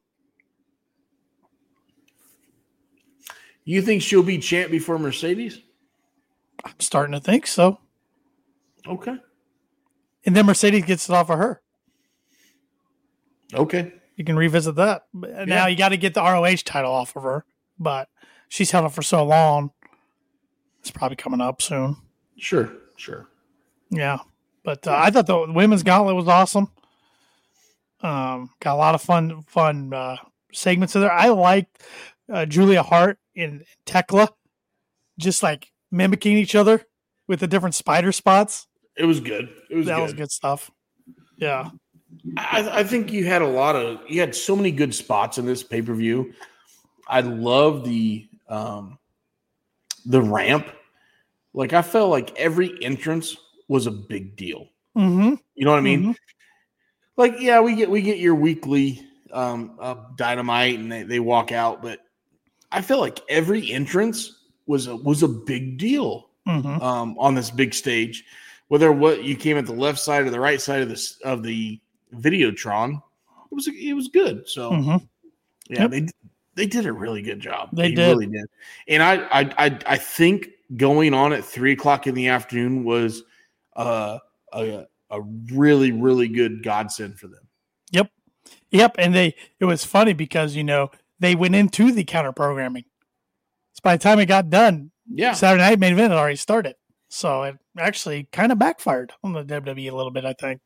You think she'll be champ before Mercedes? I'm starting to think so. Okay. And then Mercedes gets it off of her. Okay. You can revisit that. But now you got to get the R O H title off of her, but she's held it for so long. It's probably coming up soon. Sure. Sure. Yeah. But uh, I thought the women's gauntlet was awesome. Um, got a lot of fun, fun uh, segments in there. I liked uh, Julia Hart and Tekla just like mimicking each other with the different spider spots. It was good. It was that good. was good stuff. Yeah. I, I think you had a lot of you had so many good spots in this pay per view. I love the um, the ramp. Like I felt like every entrance was a big deal. Mm-hmm. You know what I mean? Mm-hmm. Like yeah, we get we get your weekly um, uh, Dynamite and they, they walk out, but I feel like every entrance was a, was a big deal Mm-hmm. um, on this big stage. Whether what you came at the left side or the right side of this of the Videotron, it was it was good. So Mm-hmm. yeah, Yep. they they did a really good job. They did. really did. And I I I, I think going on at three o'clock in the afternoon was uh, a a really really good godsend for them. Yep. Yep. And they it was funny because you know they went into the counter programming. So by the time it got done, Yeah, Saturday Night Main Event had already started. So it actually kind of backfired on the W W E a little bit, I think.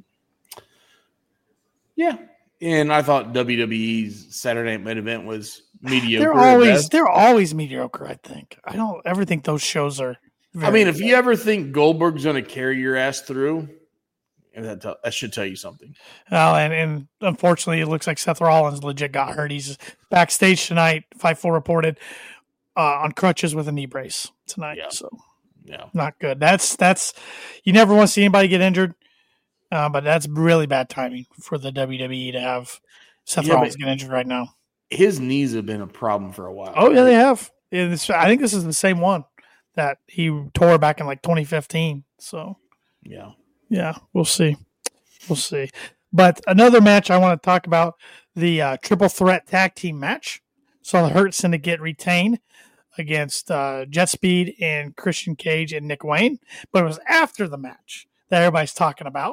yeah. And I thought W W E's Saturday Night Main Event was mediocre. They're at always best. they're always mediocre, I think. I don't ever think those shows are I very mean, if good. you ever think Goldberg's going to carry your ass through, that, tell, that should tell you something. Well, and, and unfortunately, it looks like Seth Rollins legit got hurt. He's backstage tonight. five four reported uh, on crutches with a knee brace tonight. Yeah. So Yeah. not good. That's that's you never want to see anybody get injured, uh, but that's really bad timing for the W W E to have Seth Yeah, Rollins but- get injured right now. His knees have been a problem for a while. Oh yeah, they have. And it's, I think this is the same one that he tore back in like twenty fifteen. So Yeah. yeah, we'll see. We'll see. But another match I want to talk about, the uh, triple threat tag team match. So the Hurt Syndicate retain against uh, Jet Speed and Christian Cage and Nick Wayne. But it was after the match that everybody's talking about.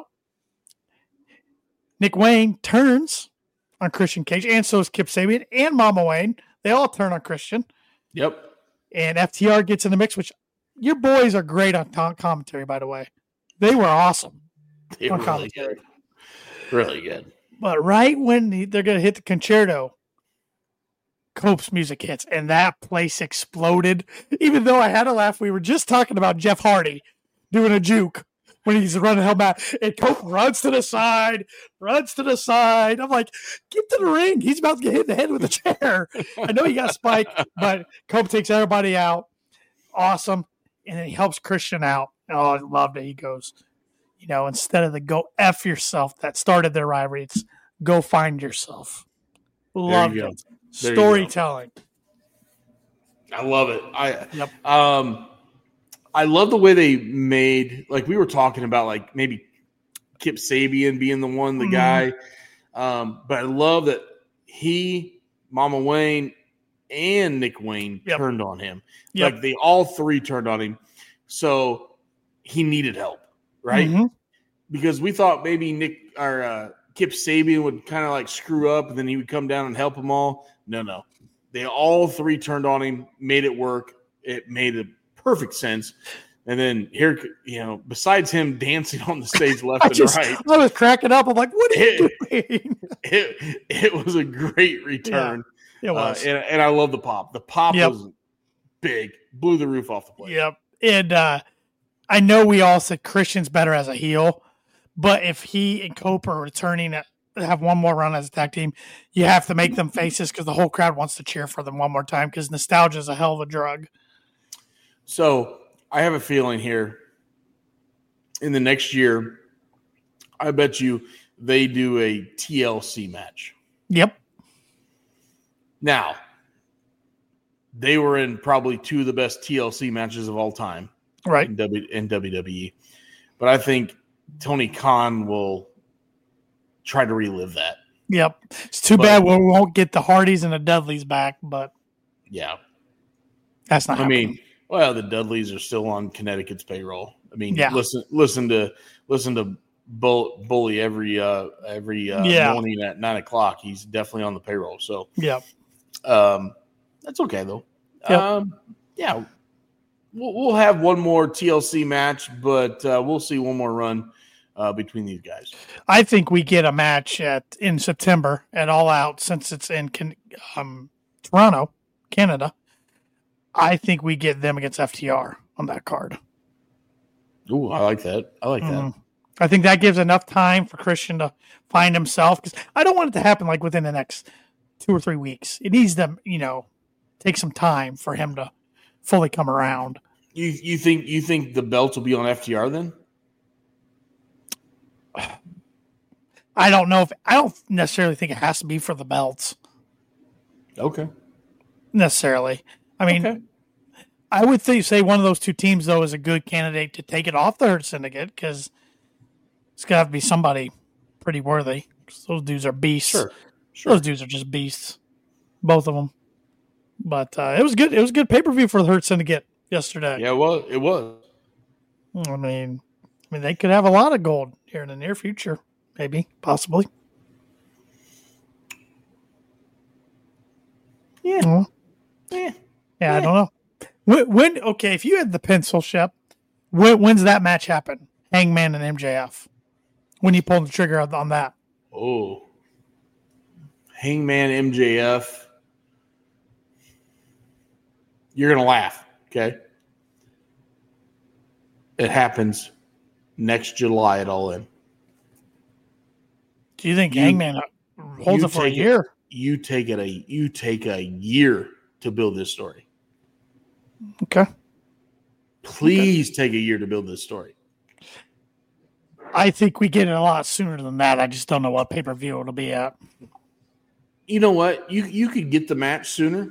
Nick Wayne turns on Christian Cage, and so is Kip Sabian and Mama Wayne. They all turn on Christian. Yep. And F T R gets in the mix, which your boys are great on tom- commentary, by the way. They were awesome They on were really commentary. good. Really good. But right when he- they're going to hit the concerto, Cope's music hits, and that place exploded. Even though I had a laugh, we were just talking about Jeff Hardy doing a juke when he's running hell back, and Cope runs to the side, runs to the side. I'm like, get to the ring. He's about to get hit in the head with a chair. I know he got spiked, but Cope takes everybody out. Awesome. And then he helps Christian out. Oh, I loved it. He goes, you know, instead of the go F yourself that started their rivalry, it's go find yourself. Loved you go. it. There you go. Storytelling. I love it. I Yep. um I love the way they made, like we were talking about, like maybe Kip Sabian being the one, the Mhm. guy. Um, but I love that he, Mama Wayne, and Nick Wayne Yep. turned on him. Yep. Like they all three turned on him. So he needed help, right? Mhm. Because we thought maybe Nick or uh, Kip Sabian would kind of like screw up and then he would come down and help them all. No, no. They all three turned on him, made it work. It made a perfect sense. And then here, you know, besides him dancing on the stage left I and just, right, I was cracking up. I'm like, what are you doing? it, it was a great return. It was. Uh, and, and I love the pop. The pop Yep. was big, blew the roof off the place. Yep. And uh, I know we all said Christian's better as a heel, but if he and Cope are returning to have one more run as a tag team, you have to make them faces because the whole crowd wants to cheer for them one more time because nostalgia is a hell of a drug. So I have a feeling here in the next year, I bet you they do a T L C match. Yep. Now, they were in probably two of the best T L C matches of all time, right? In, w, in W W E. But I think Tony Khan will try to relive that. Yep. It's too but, bad we won't get the Hardys and the Dudleys back, but yeah, that's not I happening. mean, well, the Dudleys are still on Connecticut's payroll. I mean, yeah. listen, listen to listen to Bull, Bully every uh, every uh, yeah. morning at nine o'clock. He's definitely on the payroll. So yeah, um, that's okay though. Yep. Um, yeah, we'll, we'll have one more T L C match, but uh, we'll see one more run uh, between these guys. I think we get a match at in September at All Out since it's in um, Toronto, Canada. I think we get them against F T R on that card. Ooh, I like that. I like mm-hmm. that. I think that gives enough time for Christian to find himself, because I don't want it to happen like within the next two or three weeks. It needs to, you know, take some time for him to fully come around. You you think you think the belts will be on F T R then? I don't know if I don't necessarily think it has to be for the belts. Okay. Necessarily. I mean, okay. I would think, say one of those two teams, though, is a good candidate to take it off the Hurt Syndicate, because it's got to be somebody pretty worthy. Those dudes are beasts. Sure. sure. Those dudes are just beasts. Both of them. But uh, it was good. It was a good pay-per-view for the Hurt Syndicate yesterday. Yeah, well, it was. I mean, I mean, they could have a lot of gold here in the near future. Maybe, possibly. Yeah. Well, yeah. yeah. Yeah, I don't know. When, when okay, if you had the pencil, Shep, when, when's that match happen? Hangman and M J F. When you pull the trigger on that? Oh, Hangman M J F. You're gonna laugh, okay? It happens next July at All In. Do you think you, Hangman holds it for a year? It, you take it a you take a year to build this story. Okay. Please okay. take a year to build this story. I think we get it a lot sooner than that. I just don't know what pay-per-view it'll be at. You know what? You you could get the match sooner,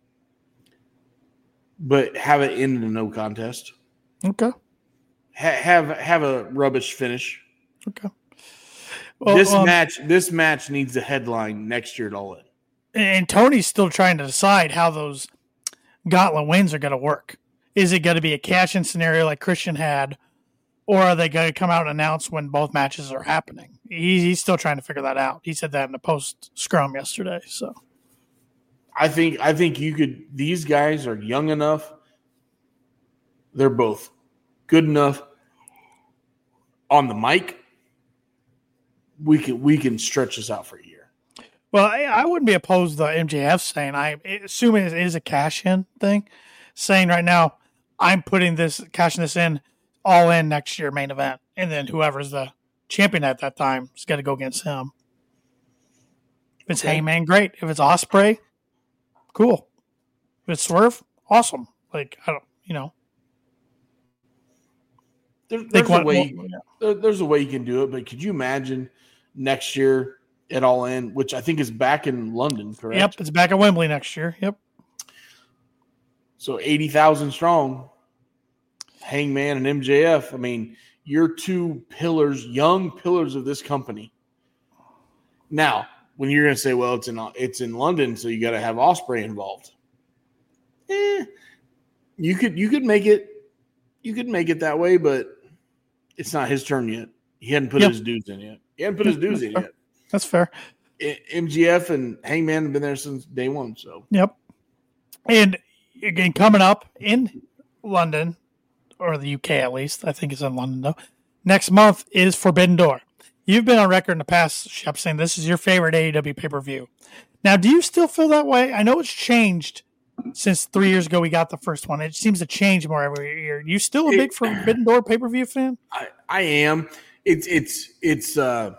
but have it end in a no contest. Okay. Ha- have have a rubbish finish. Okay. Well, this um, match this match needs a headline next year at All In. And Tony's still trying to decide how those gauntlet wins are going to work. Is it going to be a cash-in scenario like Christian had, or are they going to come out and announce when both matches are happening? He, he's still trying to figure that out. He said that in the post scrum yesterday. So, I think I think you could. These guys are young enough. They're both good enough on the mic. We can we can stretch this out for a year. Well, I, I wouldn't be opposed to M J F saying, I assuming it is a cash-in thing, saying right now, I'm putting this, cashing this in, All In next year main event, and then whoever's the champion at that time has got to go against him. If it's okay. Hangman, great. If it's Ospreay, cool. If it's Swerve, awesome. Like, I don't, you know. There, there's, a way you, there, there's a way you can do it, but could you imagine next year at All In, which I think is back in London, correct? Yep, it's back at Wembley next year. Yep. So eighty thousand strong, Hangman and M J F. I mean, you're two pillars, young pillars of this company. Now, when you're going to say, well, it's in it's in London, so you got to have Ospreay involved. Eh, you could you could make it you could make it that way, but it's not his turn yet. He hadn't put yep. his dudes in yet. He hadn't put his dudes in yet. That's fair. M G F and Hangman have been there since day one. So yep. And again, coming up in London, or the U K at least, I think it's in London though. Next month is Forbidden Door. You've been on record in the past, Shep, saying this is your favorite A E W pay-per-view. Now, do you still feel that way? I know it's changed since three years ago we got the first one. It seems to change more every year. You still a big it, Forbidden Door pay-per-view fan? I, I am. It's it's it's uh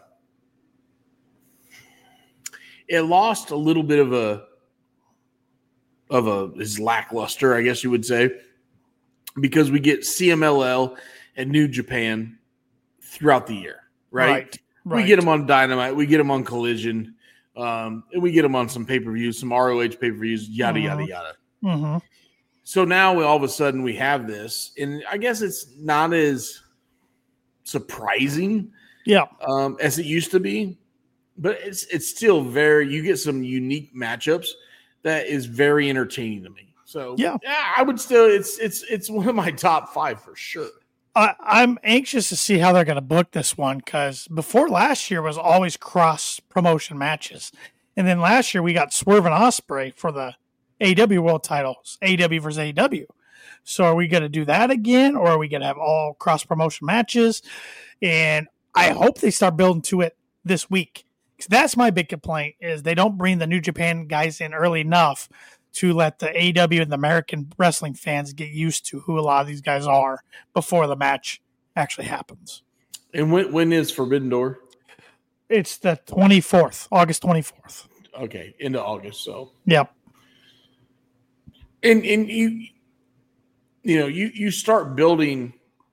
it lost a little bit of a of a is lackluster, I guess you would say, because we get C M L L and New Japan throughout the year. right? Right, We right. get them on Dynamite, we get them on Collision, um, and we get them on some pay per views, some R O H pay per views, yada Mhm. yada yada. Mm-hmm. So now we, all of a sudden we have this, and I guess it's not as surprising Yeah. um, as it used to be, but it's it's still very. You get some unique matchups that is very entertaining to me. So Yeah. yeah, I would still. It's it's it's one of my top five for sure. I, I'm anxious to see how they're going to book this one because before last year was always cross promotion matches, and then last year we got Swerve and Ospreay for the A E W World Titles, A E W versus A E W. So are we going to do that again, or are we going to have all cross promotion matches? And I hope they start building to it this week. Because that's my big complaint is they don't bring the New Japan guys in early enough to let the A E W and the American wrestling fans get used to who a lot of these guys are before the match actually happens. And when when is Forbidden Door? It's the twenty-fourth, August twenty-fourth. Okay, into August. So Yep. and and you you know you you start building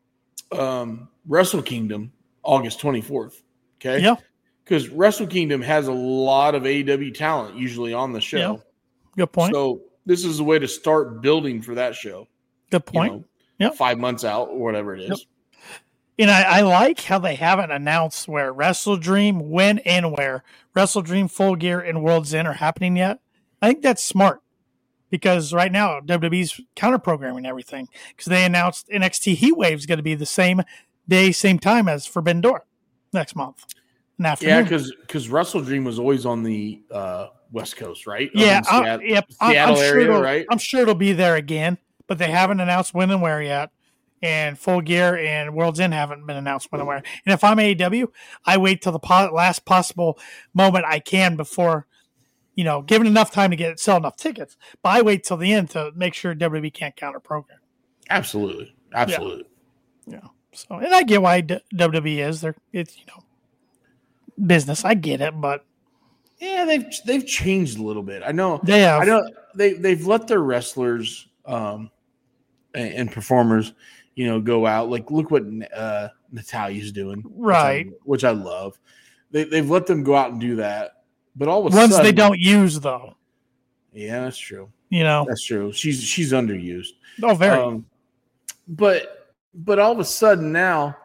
um, Wrestle Kingdom August twenty-fourth. Okay, Yeah. because Wrestle Kingdom has a lot of A E W talent usually on the show. Yeah. Good point. So this is a way to start building for that show. Good you point. know, Yep. Five months out or whatever it is. Yep. And I, I like how they haven't announced where Wrestle Dream, when and where Wrestle Dream, Full Gear, and World's End are happening yet. I think that's smart because right now W W E's counter programming everything because they announced N X T Heat Wave is going to be the same day, same time as Forbidden Door next month. In the Yeah, afternoon. because because Wrestle Dream was always on the uh, West Coast, right? Up Yeah, in I, Seattle, yep. I- Seattle I'm sure area, it'll, right? I'm sure it'll be there again, but they haven't announced when and where yet. And Full Gear and World's End haven't been announced when and where. And if I'm A E W, I wait till the po- last possible moment I can before, you know, given enough time to get sell enough tickets. But I wait till the end to make sure W W E can't counter program. Absolutely, absolutely. Yeah. So, and I get why D- W W E is there. It's you know business. I get it, but Yeah, they've they've changed a little bit. I know. they have. I know they they've let their wrestlers um, and, and performers, you know, go out. Like look what uh, Natalia's doing, Right. Which I, which I love. They they've let them go out and do that, but all of a Ones sudden they don't use though. Yeah, that's true. You know. That's true. She's she's underused. Oh, very. Um, but but all of a sudden now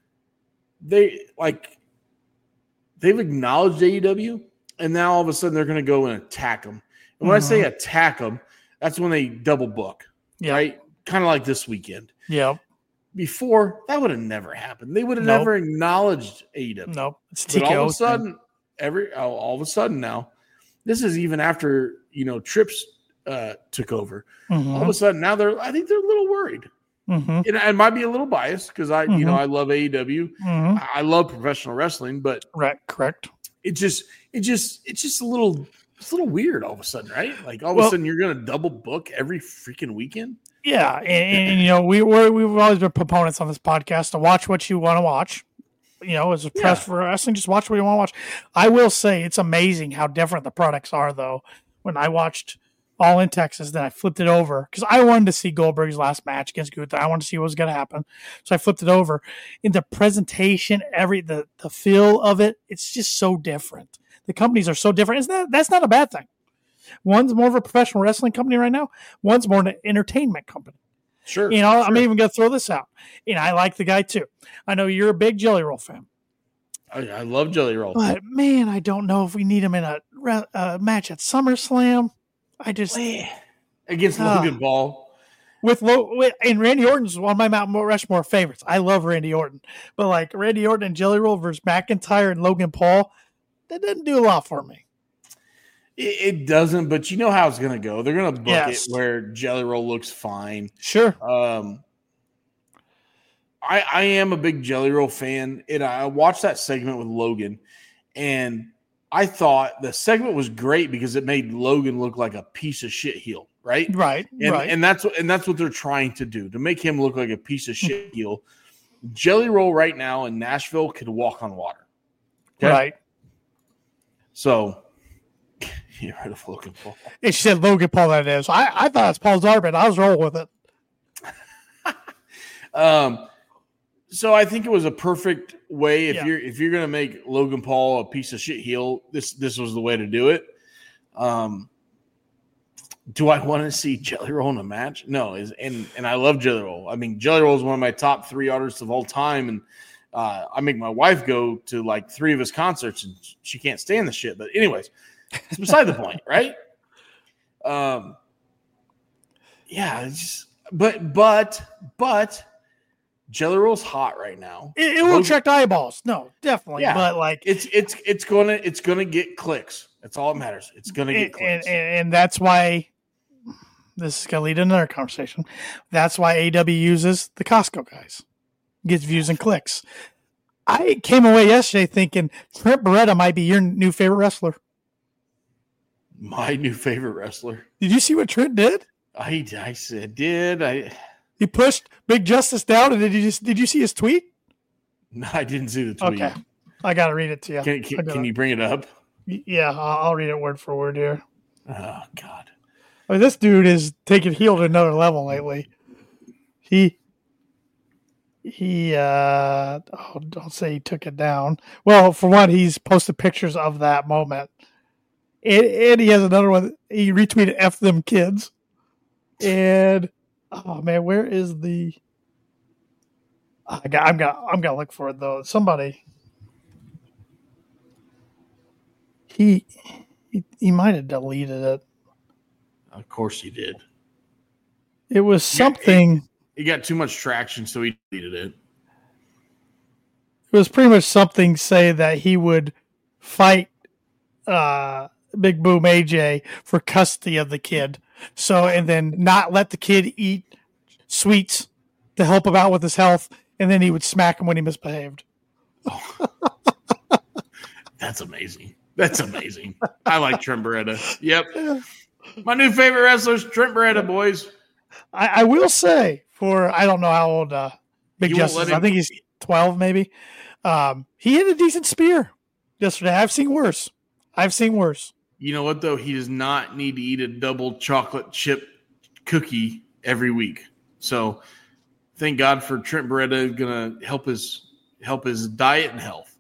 they like they've acknowledged A E W, and now all of a sudden they're going to go and attack them. And when Mhm. I say attack them, that's when they double book, Yeah. right? Kind of like this weekend. Yep. Before that would have never happened. They would have Nope. never acknowledged A E W. Nope. It's But T K O. all of a thing. sudden, every all, all of a sudden now, this is even after you know Trips uh, took over. Mhm. All of a sudden now they're I think they're a little worried. Mhm. And I might be a little biased because I you know Mhm. I love A E W. Mhm. I I love professional wrestling, but Right. Correct. it just it just it's just a little it's a little weird all of a sudden, right? Like all of Well- a sudden you're gonna double book every freaking weekend. Yeah, and, and you know we we're, we've always been proponents on this podcast to watch what you want to watch. You know, as a press Yeah. for wrestling, just watch what you want to watch. I will say it's amazing how different the products are, though. When I watched All in Texas, then I flipped it over because I wanted to see Goldberg's last match against Gunther. I wanted to see what was going to happen, so I flipped it over. In the presentation, every the the feel of it, it's just so different. The companies are so different. Isn't that that's not a bad thing? One's more of a professional wrestling company right now. One's more an entertainment company. Sure. You know, sure. I'm even going to throw this out. And I like the guy too. I know you're a big Jelly Roll fan, I, I love Jelly Roll. but man, I don't know if we need him in a, re- a match at SummerSlam. I just Against Ah. Logan Paul. with low with, and Randy Orton's one of my Mount Rushmore favorites. I love Randy Orton, but like Randy Orton and Jelly Roll versus McIntyre and Logan Paul, that didn't do a lot for me. It, it doesn't, but you know how it's gonna go. They're gonna book Yes. it where Jelly Roll looks fine. Sure, Um, I I am a big Jelly Roll fan, and I watched that segment with Logan, and I thought the segment was great because it made Logan look like a piece of shit heel, right? right, And, right. and that's what and that's what they're trying to do to make him look like a piece of shit heel. Jelly Roll right now in Nashville could walk on water. Okay? Right. So get rid of Logan Paul. And she said Logan Paul, that is. I, I thought it's Paul Zarban. I was rolling with it. Um, So I think it was a perfect way if Yeah. you're if you're gonna make Logan Paul a piece of shit heel, this this was the way to do it. Um, do I want to see Jelly Roll in a match? No, is and and I love Jelly Roll. I mean, Jelly Roll is one of my top three artists of all time, and uh, I make my wife go to like three of his concerts, and she can't stand the shit. But anyways, it's beside the point, right? Um, yeah, it's just but but but. Jelly Roll's hot right now. It, it will Logan, attract eyeballs. No, definitely. Yeah. But like it's it's it's gonna it's gonna get clicks. That's all that matters. It's gonna get and, clicks. and, and that's why this is gonna lead to another conversation. That's why A E W uses the Costco guys. Gets views and clicks. I came away yesterday thinking Trent Beretta might be your new favorite wrestler. My new favorite wrestler. Did you see what Trent did? I I said did I. He pushed Big Justice down, and did you just did you see his tweet? No, I didn't see the tweet. Okay, I gotta read it to you. Can, can, can you bring it up? Yeah, I'll, I'll read it word for word here. Oh God! I mean, this dude is taking heel to another level lately. He he. uh Oh, don't say he took it down. Well, for one, he's posted pictures of that moment, and, and he has another one. He retweeted "F them kids," and. Oh man, where is the? I got, I'm gonna, I'm gonna look for it though. Somebody, he, he, he might have deleted it. Of course he did. It was something. He, he got too much traction, so he deleted it. It was pretty much something say that he would fight uh, Big Boom A J for custody of the kid. So, and then not let the kid eat sweets to help him out with his health, and then he would smack him when he misbehaved. Oh. That's amazing. That's amazing. I like Trent Beretta. Yep. My new favorite wrestler is Trent Beretta, boys. I, I will say, for I don't know how old uh, Big You won't Justice is. let I think he's twelve, maybe. Um, he hit a decent spear yesterday. I've seen worse. I've seen worse. You know what, though? He does not need to eat a double chocolate chip cookie every week. So thank God for Trent Beretta going to help his help his diet and health.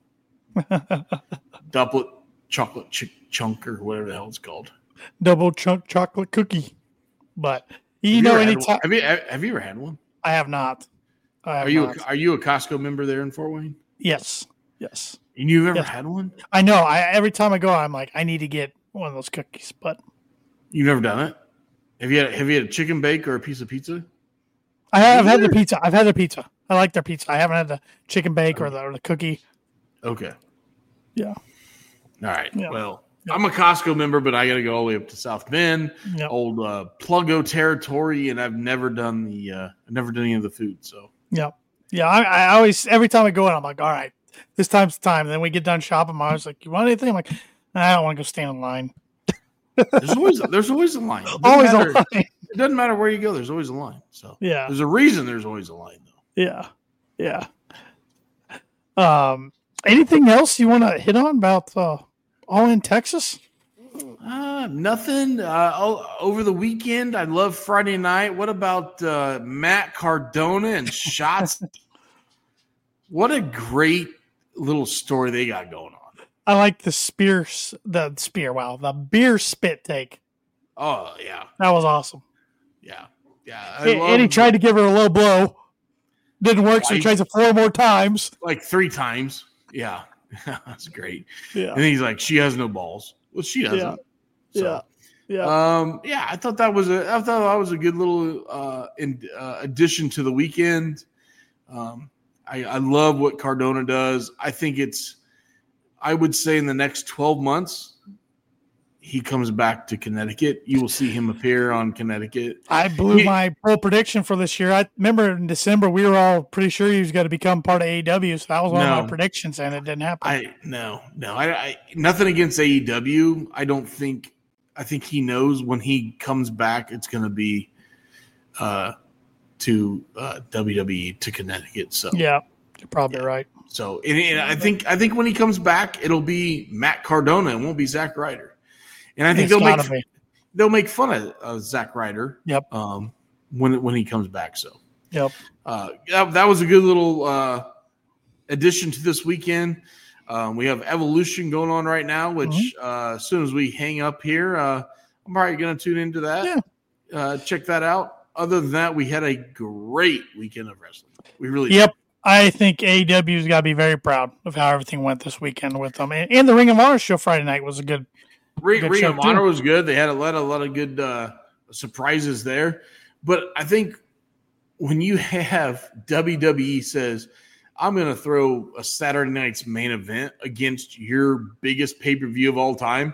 Double chocolate ch- chunk or whatever the hell it's called. Double chunk chocolate cookie. But you Have know, you ever had anytime one? Have you have you ever had one? I have not. I have Are you not. a, are you a Costco member there in Fort Wayne? Yes. Yes. And you've ever Yes. had one? I know. I every time I go, I'm like, I need to get one of those cookies. But You've never done it? Have you had have you had a chicken bake or a piece of pizza? I have had the Either? pizza. I've had their pizza. I like their pizza. I haven't had the chicken bake or the or the cookie. Okay. Yeah. All right. Yeah. Well, I'm a Costco member, but I got to go all the way up to South Bend, Yep. old uh, Pluggo territory, and I've never done the uh, I've never done any of the food. So Yeah. Yeah. I, I always, every time I go in, I'm like, all right, this time's the time. And then we get done shopping. I'm always like, you want anything? I'm like, I don't want to go stand in line. there's always there's always a line. It doesn't Always a matter- line. It doesn't matter where you go. There's always a line. So Yeah. there's a reason. There's always a line, though. Yeah. Yeah. Um, anything else you want to hit on about uh, All in Texas? Uh, nothing. Uh, o- over the weekend, I love Friday night. What about uh, Matt Cardona and Shots? What a great little story they got going on. I like the spear, s- the spear. Wow, the beer spit take. Oh yeah, That was awesome. yeah, yeah. I And, and he love- tried to give her a low blow. Didn't work, so he Twice. tries it four more times. like three times. Yeah, that's great. Yeah. And he's like, she has no balls. Well, she doesn't. Yeah. So, Yeah. Yeah. Um, yeah, I thought that was a I thought that was a good little uh, in, uh, addition to the weekend. Um, I, I love what Cardona does. I think it's I would say in the next twelve months he comes back to Connecticut. You will see him appear on Connecticut. I blew He- my bold prediction for this year. I remember in December we were all pretty sure he was going to become part of A E W. So that was one of No. my predictions, and it didn't happen. I no no I, I nothing against A E W. I don't think I think he knows when he comes back it's going to be uh, to uh, W W E to Connecticut. So yeah, you're probably right. So and, and I think I think when he comes back, it'll be Matt Cardona. It won't be Zack Ryder. And I think It's they'll make gotta be. they'll make fun of uh, Zack Ryder. Yep. Um, when when he comes back. So Yep. Uh, that, that was a good little uh, addition to this weekend. Um, we have Evolution going on right now, which mm-hmm. uh, as soon as we hang up here, uh, I'm probably going to tune into that. Yeah. Uh, check that out. Other than that, we had a great weekend of wrestling. We really Yep. did. I think A E W's got to be very proud of how everything went this weekend with them. And, and the Ring of Honor show Friday night was a good, Ring, good Ring show of Honor too. was good. They had a lot, a lot of good uh, surprises there. But I think when you have W W E says, I'm going to throw a Saturday night's main event against your biggest pay-per-view of all time,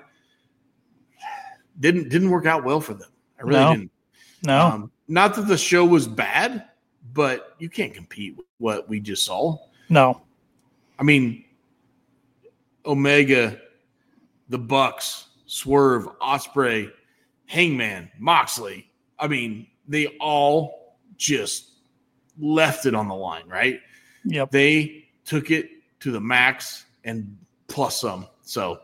didn't didn't work out well for them. I really no. didn't. No. Um, not that the show was bad, but you can't compete with what we just saw. No. I mean, Omega, the Bucks, Swerve, Ospreay, Hangman, Moxley. I mean, they all just left it on the line, right? Yep. They took it to the max and plus some. So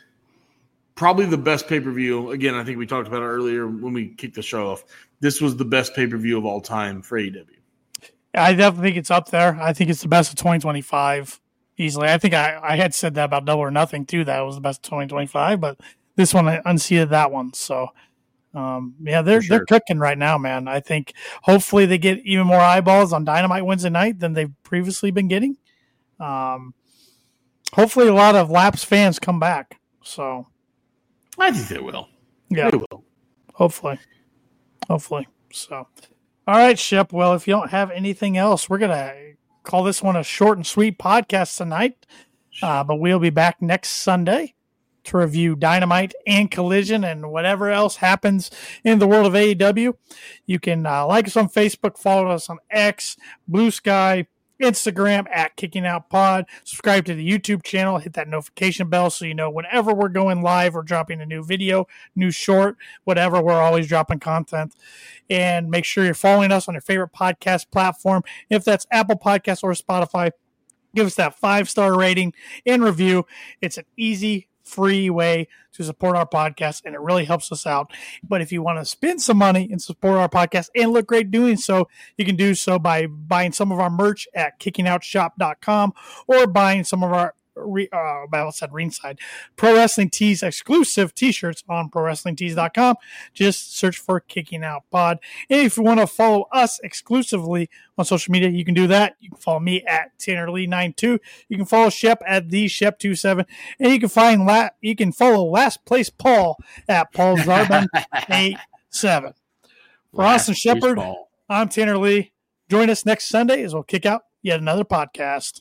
probably the best pay-per-view. Again, I think we talked about it earlier when we kicked the show off. This was the best pay-per-view of all time for A E W. I definitely think it's up there. I think it's the best of twenty twenty-five easily. I think I, I had said that about Double or Nothing too. That was the best of twenty twenty-five, but this one I unseated that one. So um, yeah, they're sure. they're cooking right now, man. I think hopefully they get even more eyeballs on Dynamite Wednesday night than they've previously been getting. Um, hopefully a lot of lapsed fans come back. So I think they will. Yeah, they will. Hopefully, hopefully. So. All right, Shep. Well, if you don't have anything else, we're going to call this one a short and sweet podcast tonight. Uh, but we'll be back next Sunday to review Dynamite and Collision and whatever else happens in the world of A E W. You can uh, like us on Facebook, follow us on X, Blue Sky, Instagram at Kicking Out Pod. Subscribe to the YouTube channel. Hit that notification bell so you know whenever we're going live or dropping a new video, new short, whatever. We're always dropping content. And make sure you're following us on your favorite podcast platform. If that's Apple Podcasts or Spotify, give us that five-star rating and review. It's an easy, free way to support our podcast, and it really helps us out. But if you want to spend some money and support our podcast and look great doing so, you can do so by buying some of our merch at kicking out shop dot com or buying some of our Re, uh, about said ringside Pro Wrestling Tees exclusive t-shirts on pro wrestling tees dot com. Just search for Kicking Out Pod. And if you want to follow us exclusively on social media, you can do that. You can follow me at Tanner Lee ninety-two. You can follow Shep at the Shep twenty-seven, and you can find la- you can follow Last Place Paul at Paul Zarban eighty-seven. For Austin Shepherd, I'm Tanner Lee. Join us next Sunday as we'll kick out yet another podcast.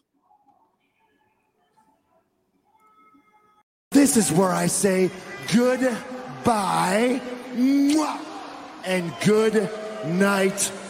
This is where I say goodbye and good night.